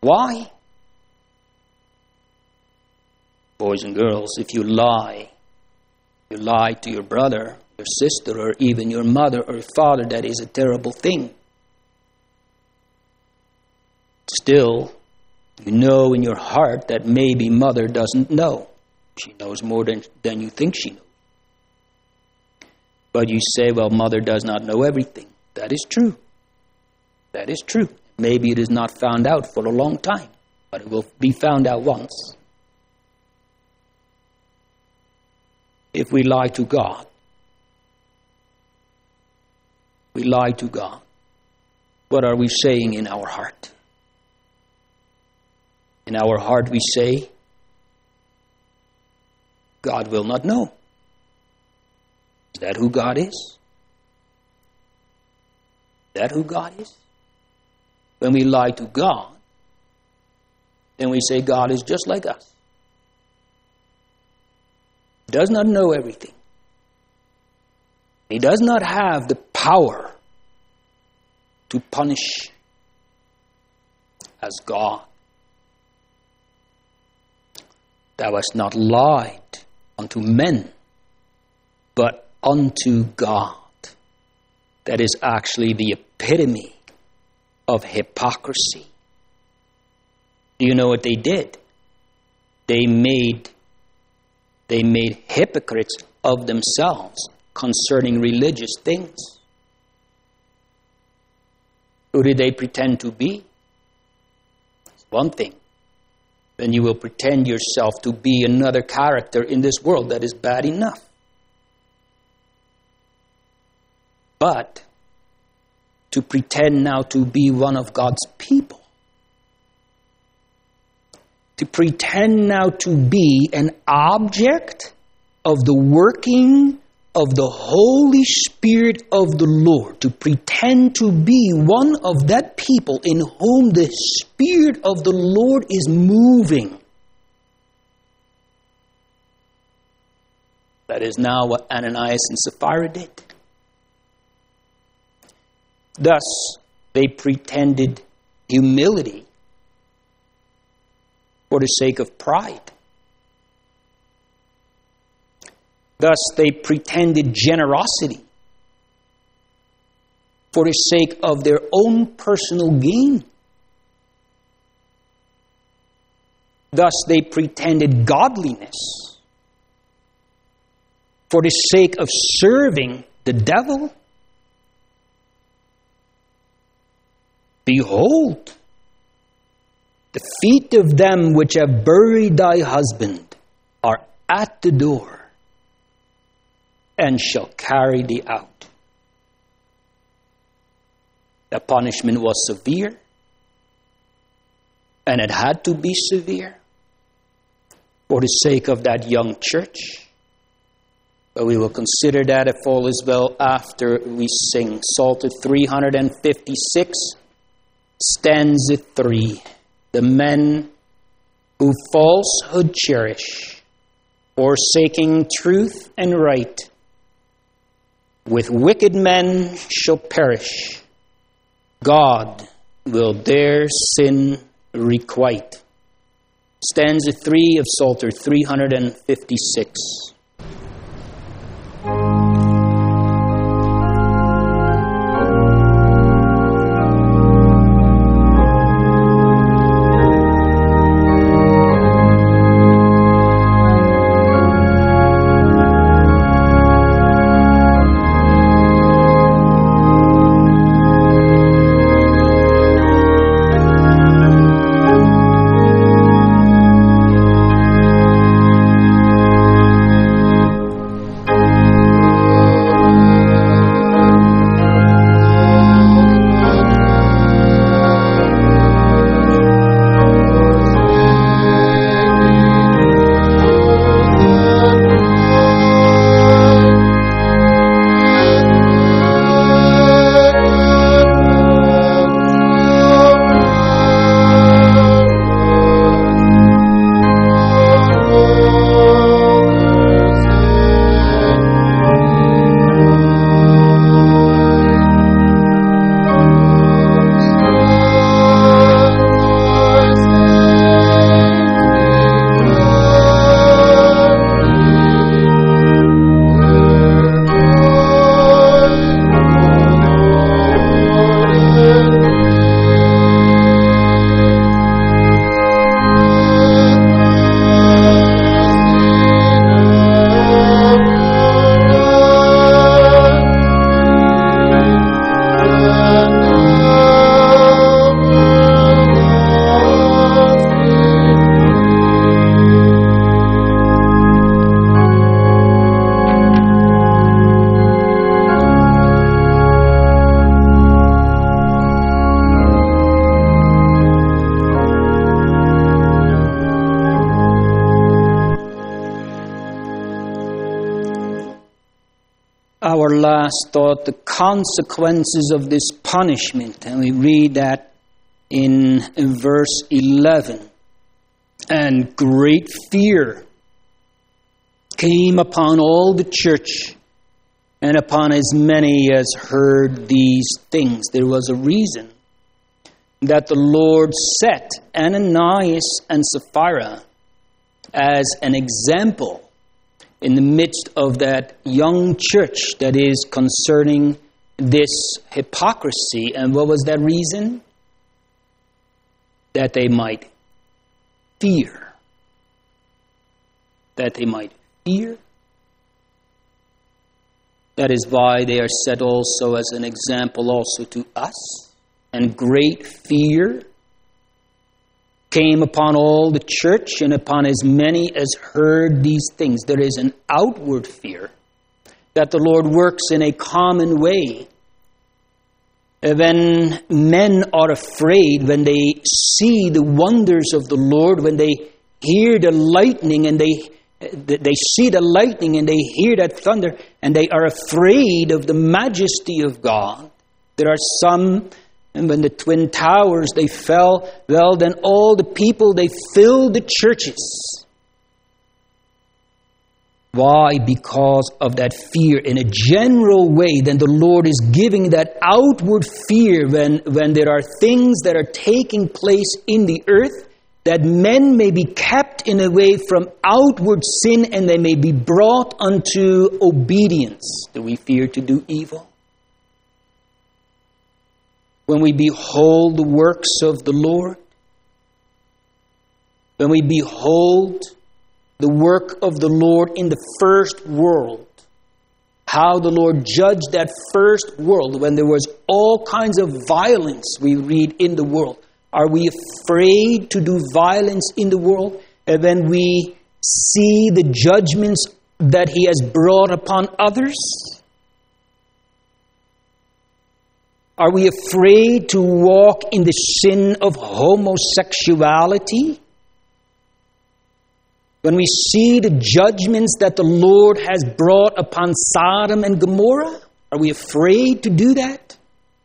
Why? Boys and girls, if you lie, you lie to your brother, your sister, or even your mother or father, that is a terrible thing. Still, you know in your heart that maybe mother doesn't know. She knows more than, than you think she knows. But you say, well, mother does not know everything. That is true. That is true. Maybe it is not found out for a long time, but it will be found out once. If we lie to God, we lie to God. What are we saying in our heart? In our heart we say, God will not know. Is that who God is? Is that who God is? When we lie to God, then we say God is just like us. He does not know everything. He does not have the power to punish as God. Thou hast not lied unto men, but unto God. That is actually the epitome of hypocrisy. Do you know what they did? They made, they made hypocrites of themselves concerning religious things. Who did they pretend to be? It's one thing. Then you will pretend yourself to be another character in this world. That is bad enough. But to pretend now to be one of God's people, to pretend now to be an object of the working of the Holy Spirit of the Lord, to pretend to be one of that people in whom the Spirit of the Lord is moving. That is now what Ananias and Sapphira did. Thus, they pretended humility for the sake of pride. Thus, they pretended generosity for the sake of their own personal gain. Thus, they pretended godliness for the sake of serving the devil. Behold, the feet of them which have buried thy husband are at the door, and shall carry thee out. The punishment was severe, and it had to be severe for the sake of that young church. But we will consider that if all is well after we sing Psalter three fifty-six, stanza three. The men who falsehood cherish, forsaking truth and right, with wicked men shall perish. God will their sin requite. Stanza three of Psalter three fifty-six. our last thought, the consequences of this punishment. And we read that in, in verse eleven. And great fear came upon all the church and upon as many as heard these things. There was a reason that the Lord set Ananias and Sapphira as an example in the midst of that young church that is concerning this hypocrisy. And what was that reason? That they might fear. That they might fear. That is why they are set also as an example also to us. And great fear came upon all the church and upon as many as heard these things. There is an outward fear that the Lord works in a common way. When men are afraid, when they see the wonders of the Lord, when they hear the lightning and they they see the lightning and they hear that thunder and they are afraid of the majesty of God. There are some, and when the Twin Towers, they fell, well, then all the people, they filled the churches. Why? Because of that fear. In a general way, then the Lord is giving that outward fear when, when there are things that are taking place in the earth, that men may be kept in a way from outward sin and they may be brought unto obedience. Do we fear to do evil? When we behold the works of the Lord, when we behold the work of the Lord in the first world, how the Lord judged that first world when there was all kinds of violence we read in the world. Are we afraid to do violence in the world? And when we see the judgments that He has brought upon others? Are we afraid to walk in the sin of homosexuality? When we see the judgments that the Lord has brought upon Sodom and Gomorrah, are we afraid to do that?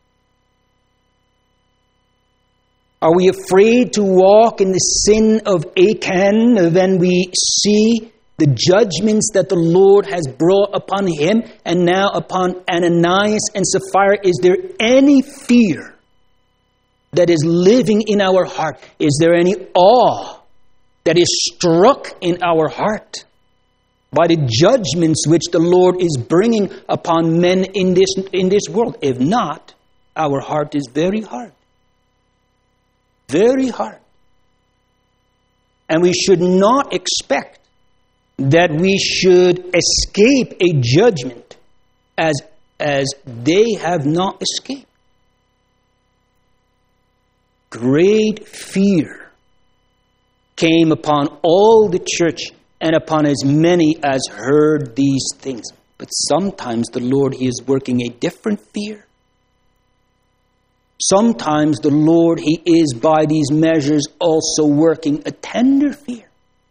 Are we afraid to walk in the sin of Achan when we see the judgments that the Lord has brought upon him and now upon Ananias and Sapphira? Is there any fear that is living in our heart? Is there any awe that is struck in our heart by the judgments which the Lord is bringing upon men in this, in this world? If not, our heart is very hard. Very hard. And we should not expect that we should escape a judgment as, as they have not escaped. Great fear came upon all the church and upon as many as heard these things. But sometimes the Lord, He is working a different fear. Sometimes the Lord, He is by these measures also working a tender fear.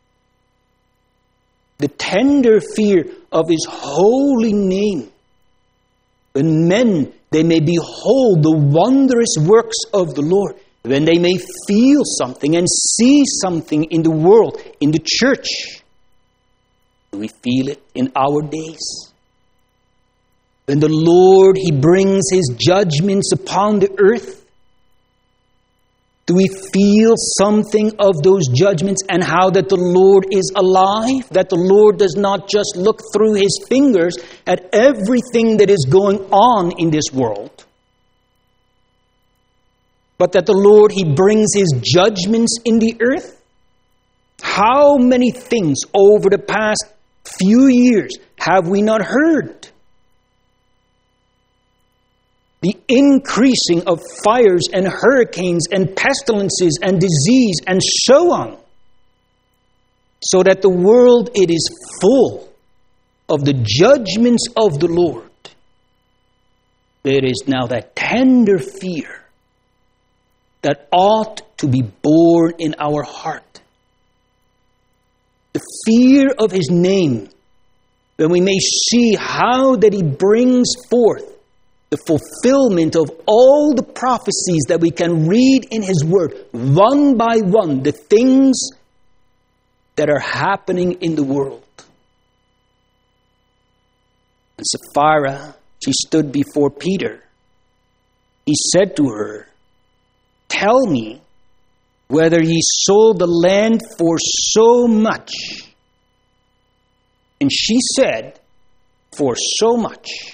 The tender fear of His holy name. When men, they may behold the wondrous works of the Lord. When they may feel something and see something in the world, in the church. Do we feel it in our days? When the Lord, He brings His judgments upon the earth, do we feel something of those judgments and how that the Lord is alive? That the Lord does not just look through His fingers at everything that is going on in this world, but that the Lord, He brings His judgments in the earth? How many things over the past few years have we not heard? The increasing of fires and hurricanes and pestilences and disease and so on. So that the world, it is full of the judgments of the Lord. There is now that tender fear that ought to be born in our heart. The fear of His name that we may see how that he brings forth the fulfillment of all the prophecies that we can read in his word, one by one, the things that are happening in the world. And Sapphira, she stood before Peter. He said to her, "Tell me whether ye sold the land for so much." And she said, "For so much."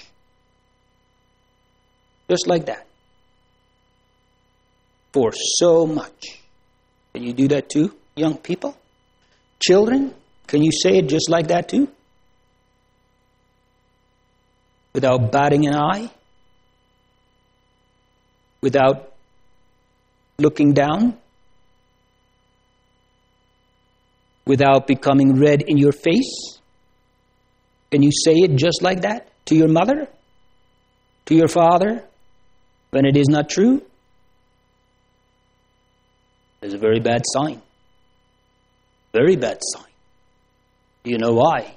Just like that. For so much. Can you do that too, young people? Children, can you say it just like that too? Without batting an eye? Without looking down? Without becoming red in your face? Can you say it just like that to your mother? To your father? When it is not true? It's a very bad sign. Very bad sign. Do you know why?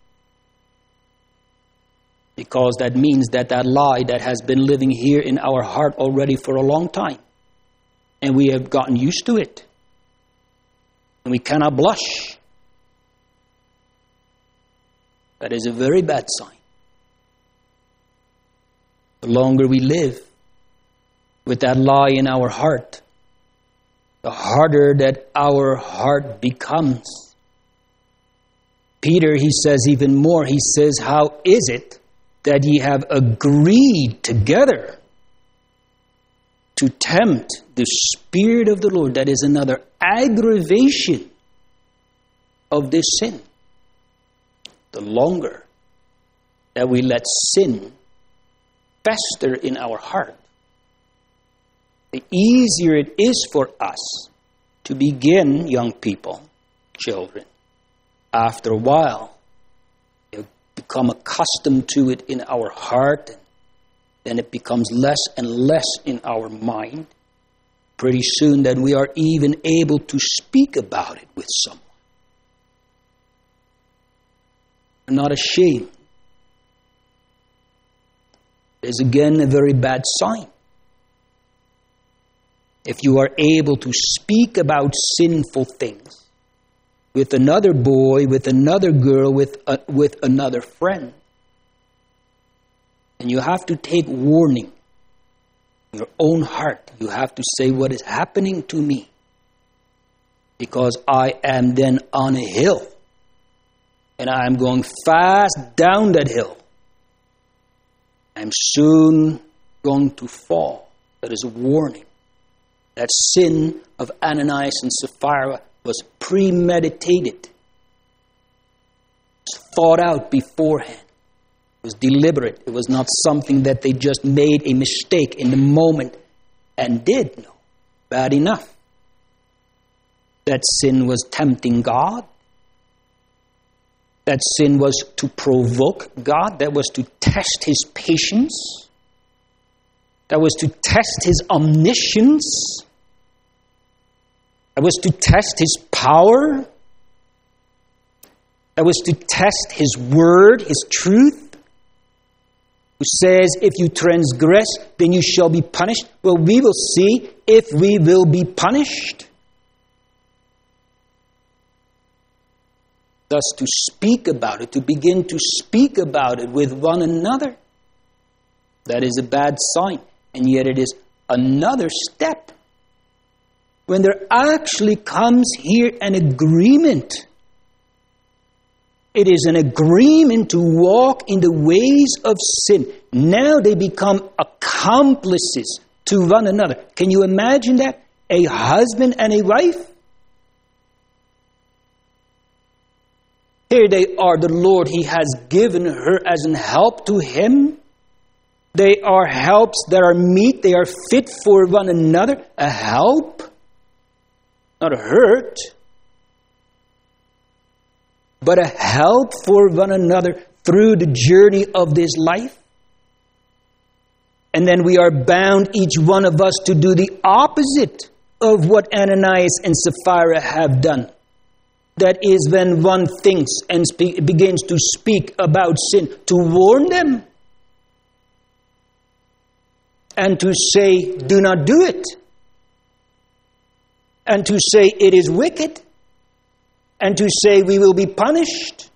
Because that means that that lie that has been living here in our heart already for a long time. And we have gotten used to it. And we cannot blush. That is a very bad sign. The longer we live with that lie in our heart, the harder that our heart becomes. Peter, he says even more, he says, "How is it that ye have agreed together to tempt the Spirit of the Lord?" That is another aggravation of this sin. The longer that we let sin fester in our heart, the easier it is for us to begin, young people, children. After a while, you become accustomed to it in our heart, and then it becomes less and less in our mind. Pretty soon that we are even able to speak about it with someone. We're not ashamed. It is again a very bad sign. If you are able to speak about sinful things with another boy, with another girl, with a, with another friend, and you have to take warning in your own heart. You have to say what is happening to me, because I am then on a hill, and I am going fast down that hill. I'm soon going to fall. That is a warning. That sin of Ananias and Sapphira was premeditated. It was thought out beforehand. It was deliberate. It was not something that they just made a mistake in the moment and did. No. Bad enough. That sin was tempting God. That sin was to provoke God. That was to test his patience. That was to test his omniscience. That was to test his power. That was to test his word, his truth. Who says, if you transgress, then you shall be punished. Well, we will see if we will be punished. Thus, to speak about it, to begin to speak about it with one another, that is a bad sign. And yet it is another step. When there actually comes here an agreement. It is an agreement to walk in the ways of sin. Now they become accomplices to one another. Can you imagine that? A husband and a wife? Here they are, the Lord, he has given her as an help to him. They are helps that are meet. They are fit for one another. A help, not a hurt, but a help for one another through the journey of this life. And then we are bound, each one of us, to do the opposite of what Ananias and Sapphira have done. That is when one thinks and speak, begins to speak about sin, to warn them. And to say, do not do it. And to say, it is wicked. And to say, we will be punished.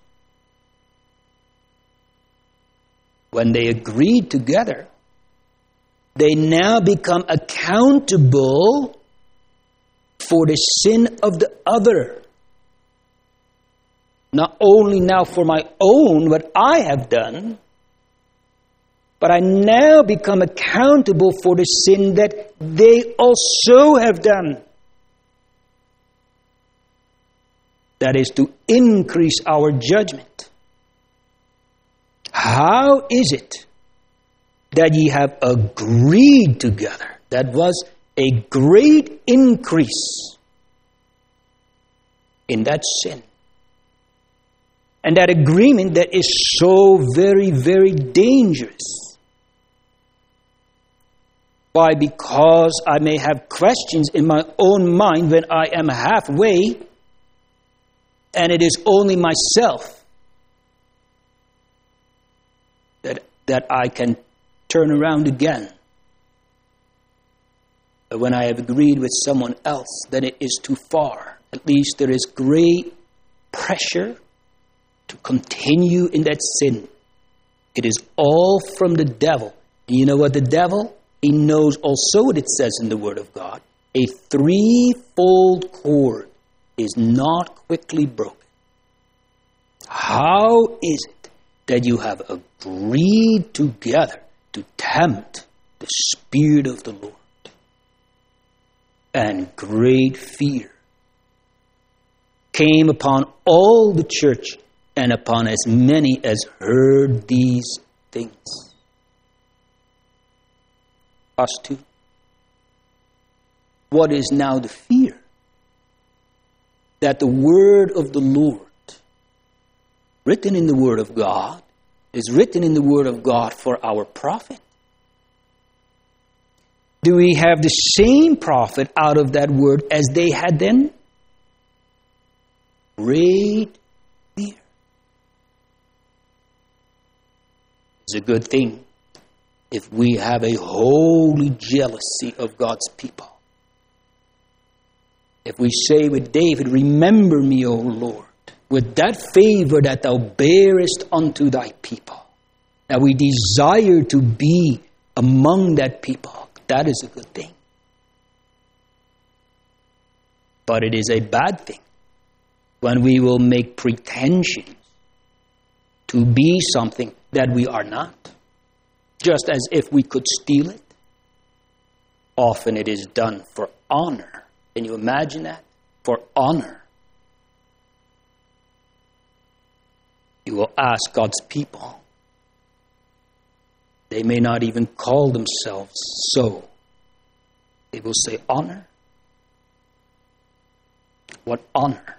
When they agreed together, they now become accountable for the sin of the other. Not only now for my own, what I have done, but I now become accountable for the sin that they also have done. That is to increase our judgment. How is it that ye have agreed together? That was a great increase in that sin. And that agreement that is so very, very dangerous. Why? Because I may have questions in my own mind when I am halfway, and it is only myself that, that I can turn around again. But when I have agreed with someone else, then it is too far. At least there is great pressure to continue in that sin. It is all from the devil. And you know what the devil? He knows also what it says in the Word of God. A threefold cord is not quickly broken. How is it that you have agreed together to tempt the Spirit of the Lord? And great fear came upon all the church and upon as many as heard these things. Us too. What is now the fear? That the word of the Lord, written in the Word of God, is written in the Word of God for our profit. Do we have the same profit out of that word as they had then? Great fear. It's a good thing if we have a holy jealousy of God's people. If we say with David, remember me, O Lord, with that favor that thou bearest unto thy people. That we desire to be among that people. That is a good thing. But it is a bad thing when we will make pretensions to be something that we are not. Just as if we could steal it. Often it is done for honor. Can you imagine that? For honor. You will ask God's people. They may not even call themselves so. They will say honor. What honor?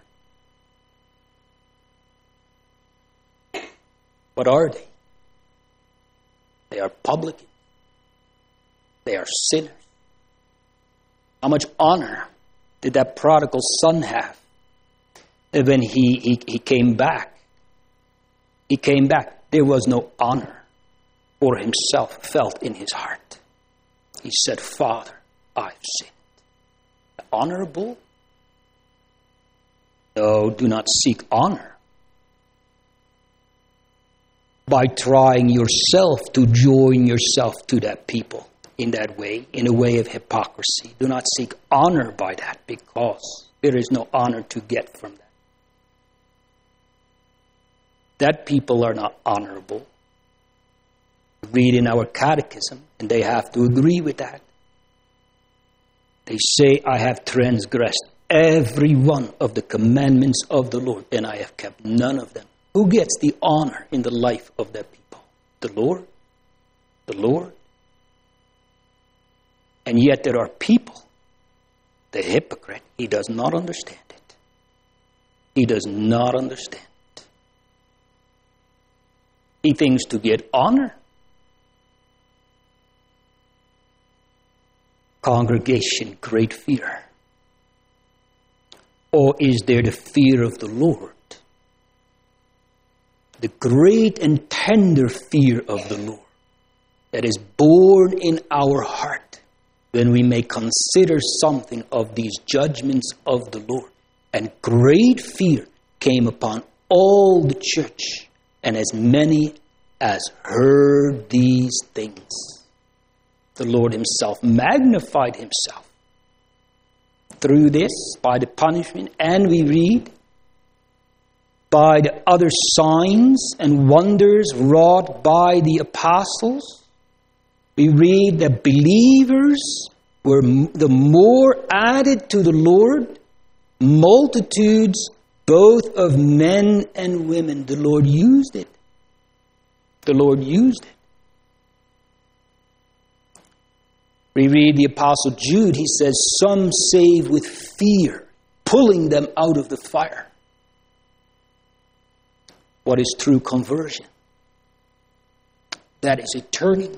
What are they? They are publicans. They are sinners. How much honor did that prodigal son have when he, he, he came back? He came back. There was no honor for himself felt in his heart. He said, Father, I've sinned. Honorable? No, do not seek honor by trying yourself to join yourself to that people in that way, in a way of hypocrisy. Do not seek honor by that, because there is no honor to get from that. That people are not honorable. Read in our catechism, and they have to agree with that. They say, I have transgressed every one of the commandments of the Lord, and I have kept none of them. Who gets the honor in the life of that people? The Lord. The Lord. And yet there are people, the hypocrite, he does not understand it. He does not understand it. He thinks to get honor. Congregation, great fear. Or is there the fear of the Lord? The great and tender fear of the Lord that is born in our heart when we may consider something of these judgments of the Lord. And great fear came upon all the church, and as many as heard these things. The Lord himself magnified himself through this by the punishment, and we read by the other signs and wonders wrought by the apostles. We read that believers were the more added to the Lord, multitudes both of men and women. The Lord used it. The Lord used it. We read the Apostle Jude, he says, some save with fear, pulling them out of the fire. What is true conversion? That is a turning.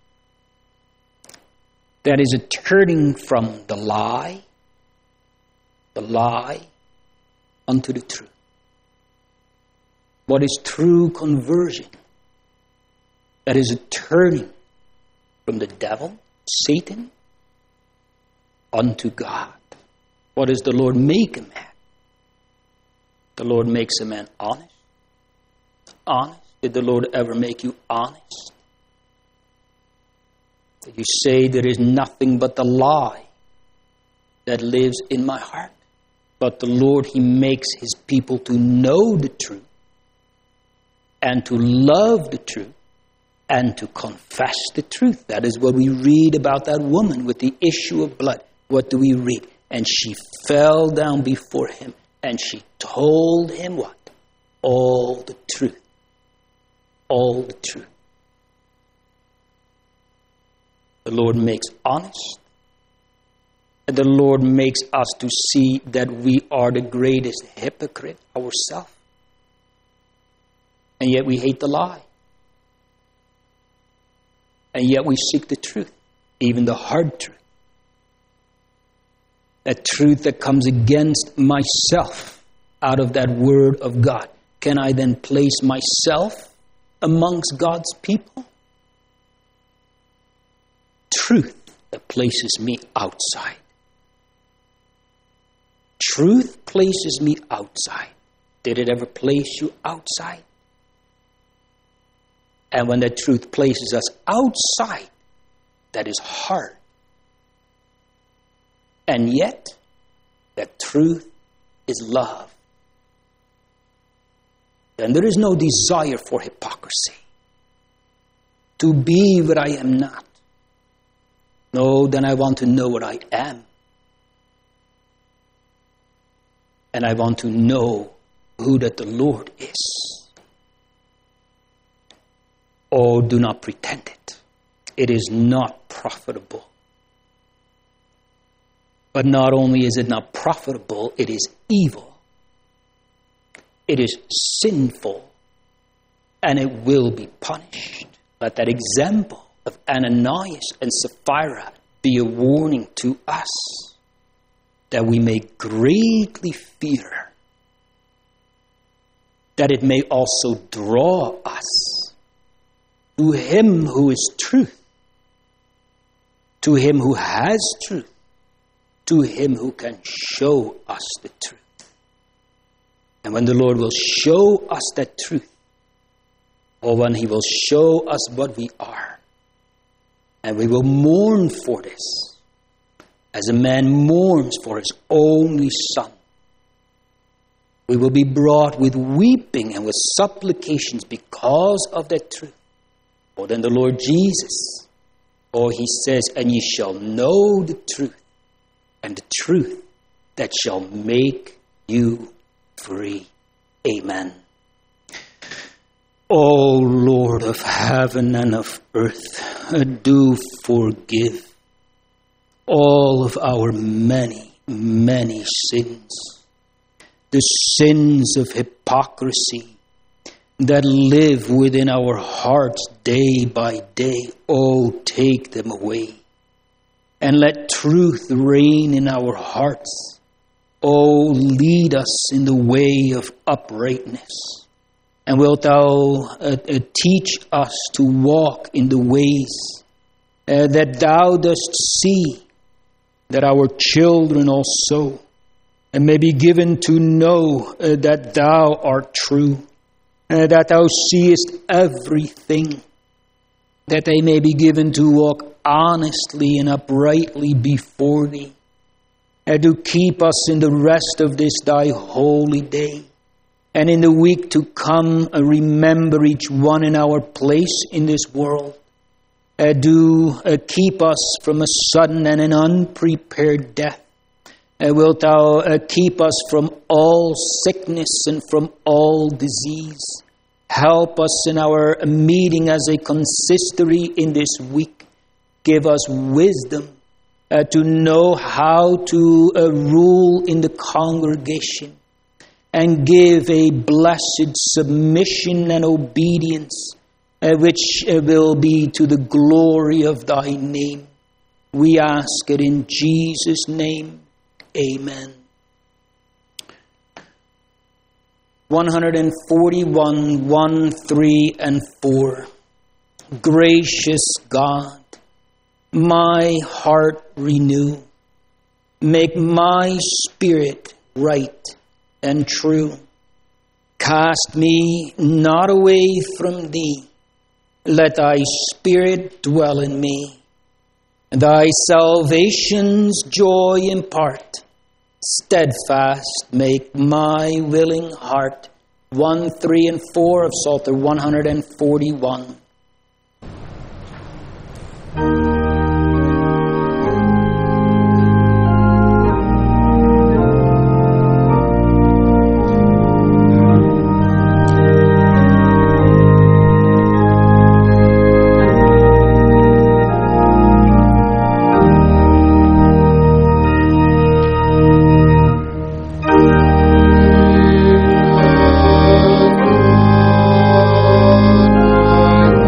That is a turning from the lie, the lie, unto the truth. What is true conversion? That is a turning from the devil, Satan, unto God. What does the Lord make a man? The Lord makes a man honest. Honest? Did the Lord ever make you honest? Did you say there is nothing but the lie that lives in my heart? But the Lord, he makes his people to know the truth and to love the truth and to confess the truth. That is what we read about that woman with the issue of blood. What do we read? And she fell down before him and she told him what? All the truth. All the truth. The Lord makes honest. And the Lord makes us to see that we are the greatest hypocrite ourselves. And yet we hate the lie. And yet we seek the truth, even the hard truth. That truth that comes against myself out of that word of God. Can I then place myself amongst God's people? Truth that places me outside. Truth places me outside. Did it ever place you outside? And when that truth places us outside, that is hard. And yet, that truth is love. Then there is no desire for hypocrisy. To be what I am not. No, then I want to know what I am. And I want to know who that the Lord is. Oh, do not pretend it. It is not profitable. But not only is it not profitable, it is evil. It is sinful. And it will be punished. Let that example of Ananias and Sapphira be a warning to us, that we may greatly fear, that it may also draw us to him who is truth, to him who has truth, to him who can show us the truth. And when the Lord will show us that truth, or when he will show us what we are, and we will mourn for this, as a man mourns for his only son, we will be brought with weeping and with supplications because of that truth. Or then the Lord Jesus, or he says, and ye shall know the truth, and the truth that shall make you free. Amen. O Lord of heaven and of earth, do forgive all of our many, many sins. The sins of hypocrisy that live within our hearts day by day. Oh, take them away. And let truth reign in our hearts. O lead us in the way of uprightness. And wilt thou uh, uh, teach us to walk in the ways uh, that thou dost see, that our children also uh, may be given to know uh, that thou art true, uh, that thou seest everything, that they may be given to walk honestly and uprightly before thee, and to keep us in the rest of this thy holy day. And in the week to come, uh, remember each one in our place in this world. Uh, do uh, keep us from a sudden and an unprepared death. Uh, wilt thou uh, keep us from all sickness and from all disease. Help us in our meeting as a consistory in this week. Give us wisdom uh, to know how to uh, rule in the congregation, and give a blessed submission and obedience, uh, which uh, will be to the glory of thy name. We ask it in Jesus' name. Amen. one forty-one, one, three, and four. Gracious God, my heart renew. Make my spirit right and true. Cast me not away from thee. Let thy spirit dwell in me. Thy salvation's joy impart. Steadfast make my willing heart. one, three, and four of Psalter one forty-one. Thank you.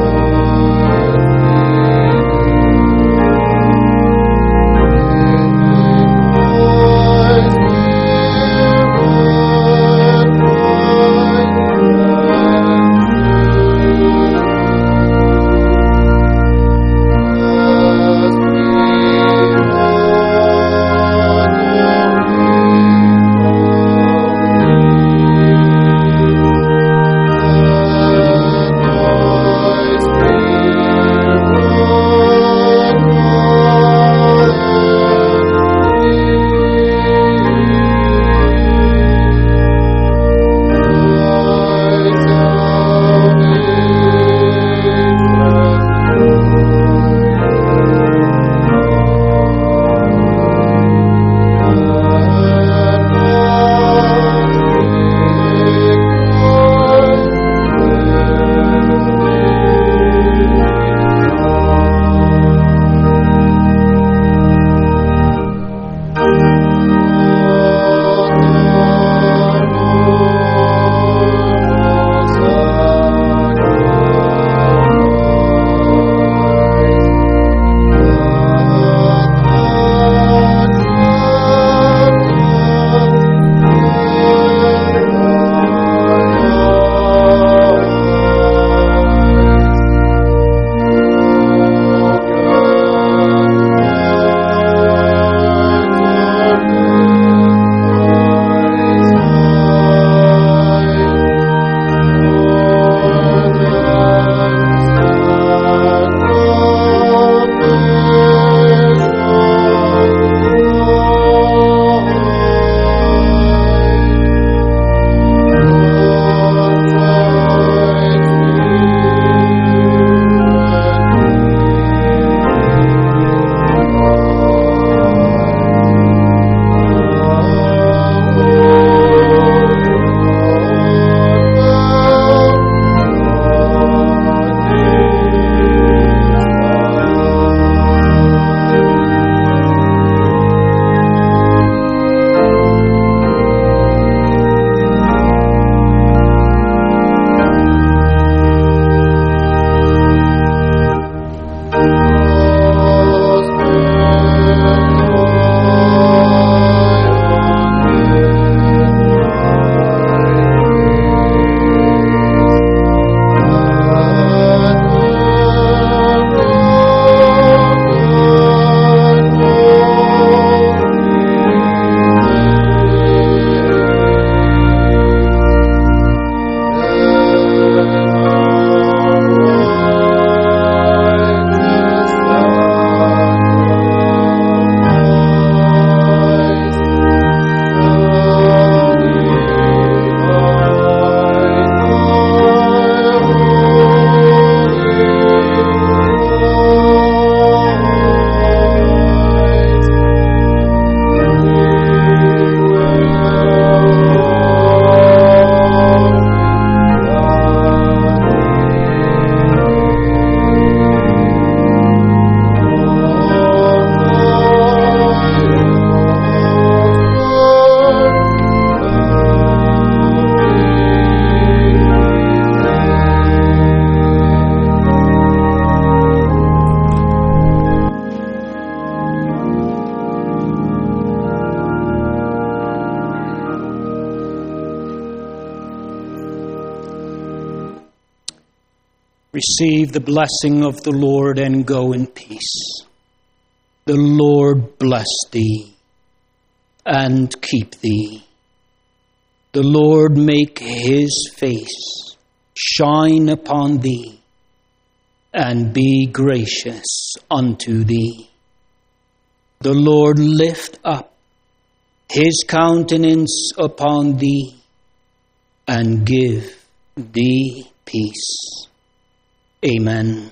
Receive the blessing of the Lord and go in peace. The Lord bless thee and keep thee. The Lord make his face shine upon thee and be gracious unto thee. The Lord lift up his countenance upon thee and give thee peace. Amen.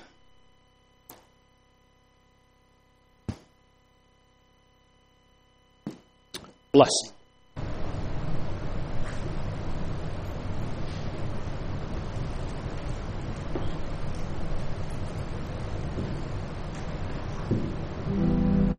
Blessing.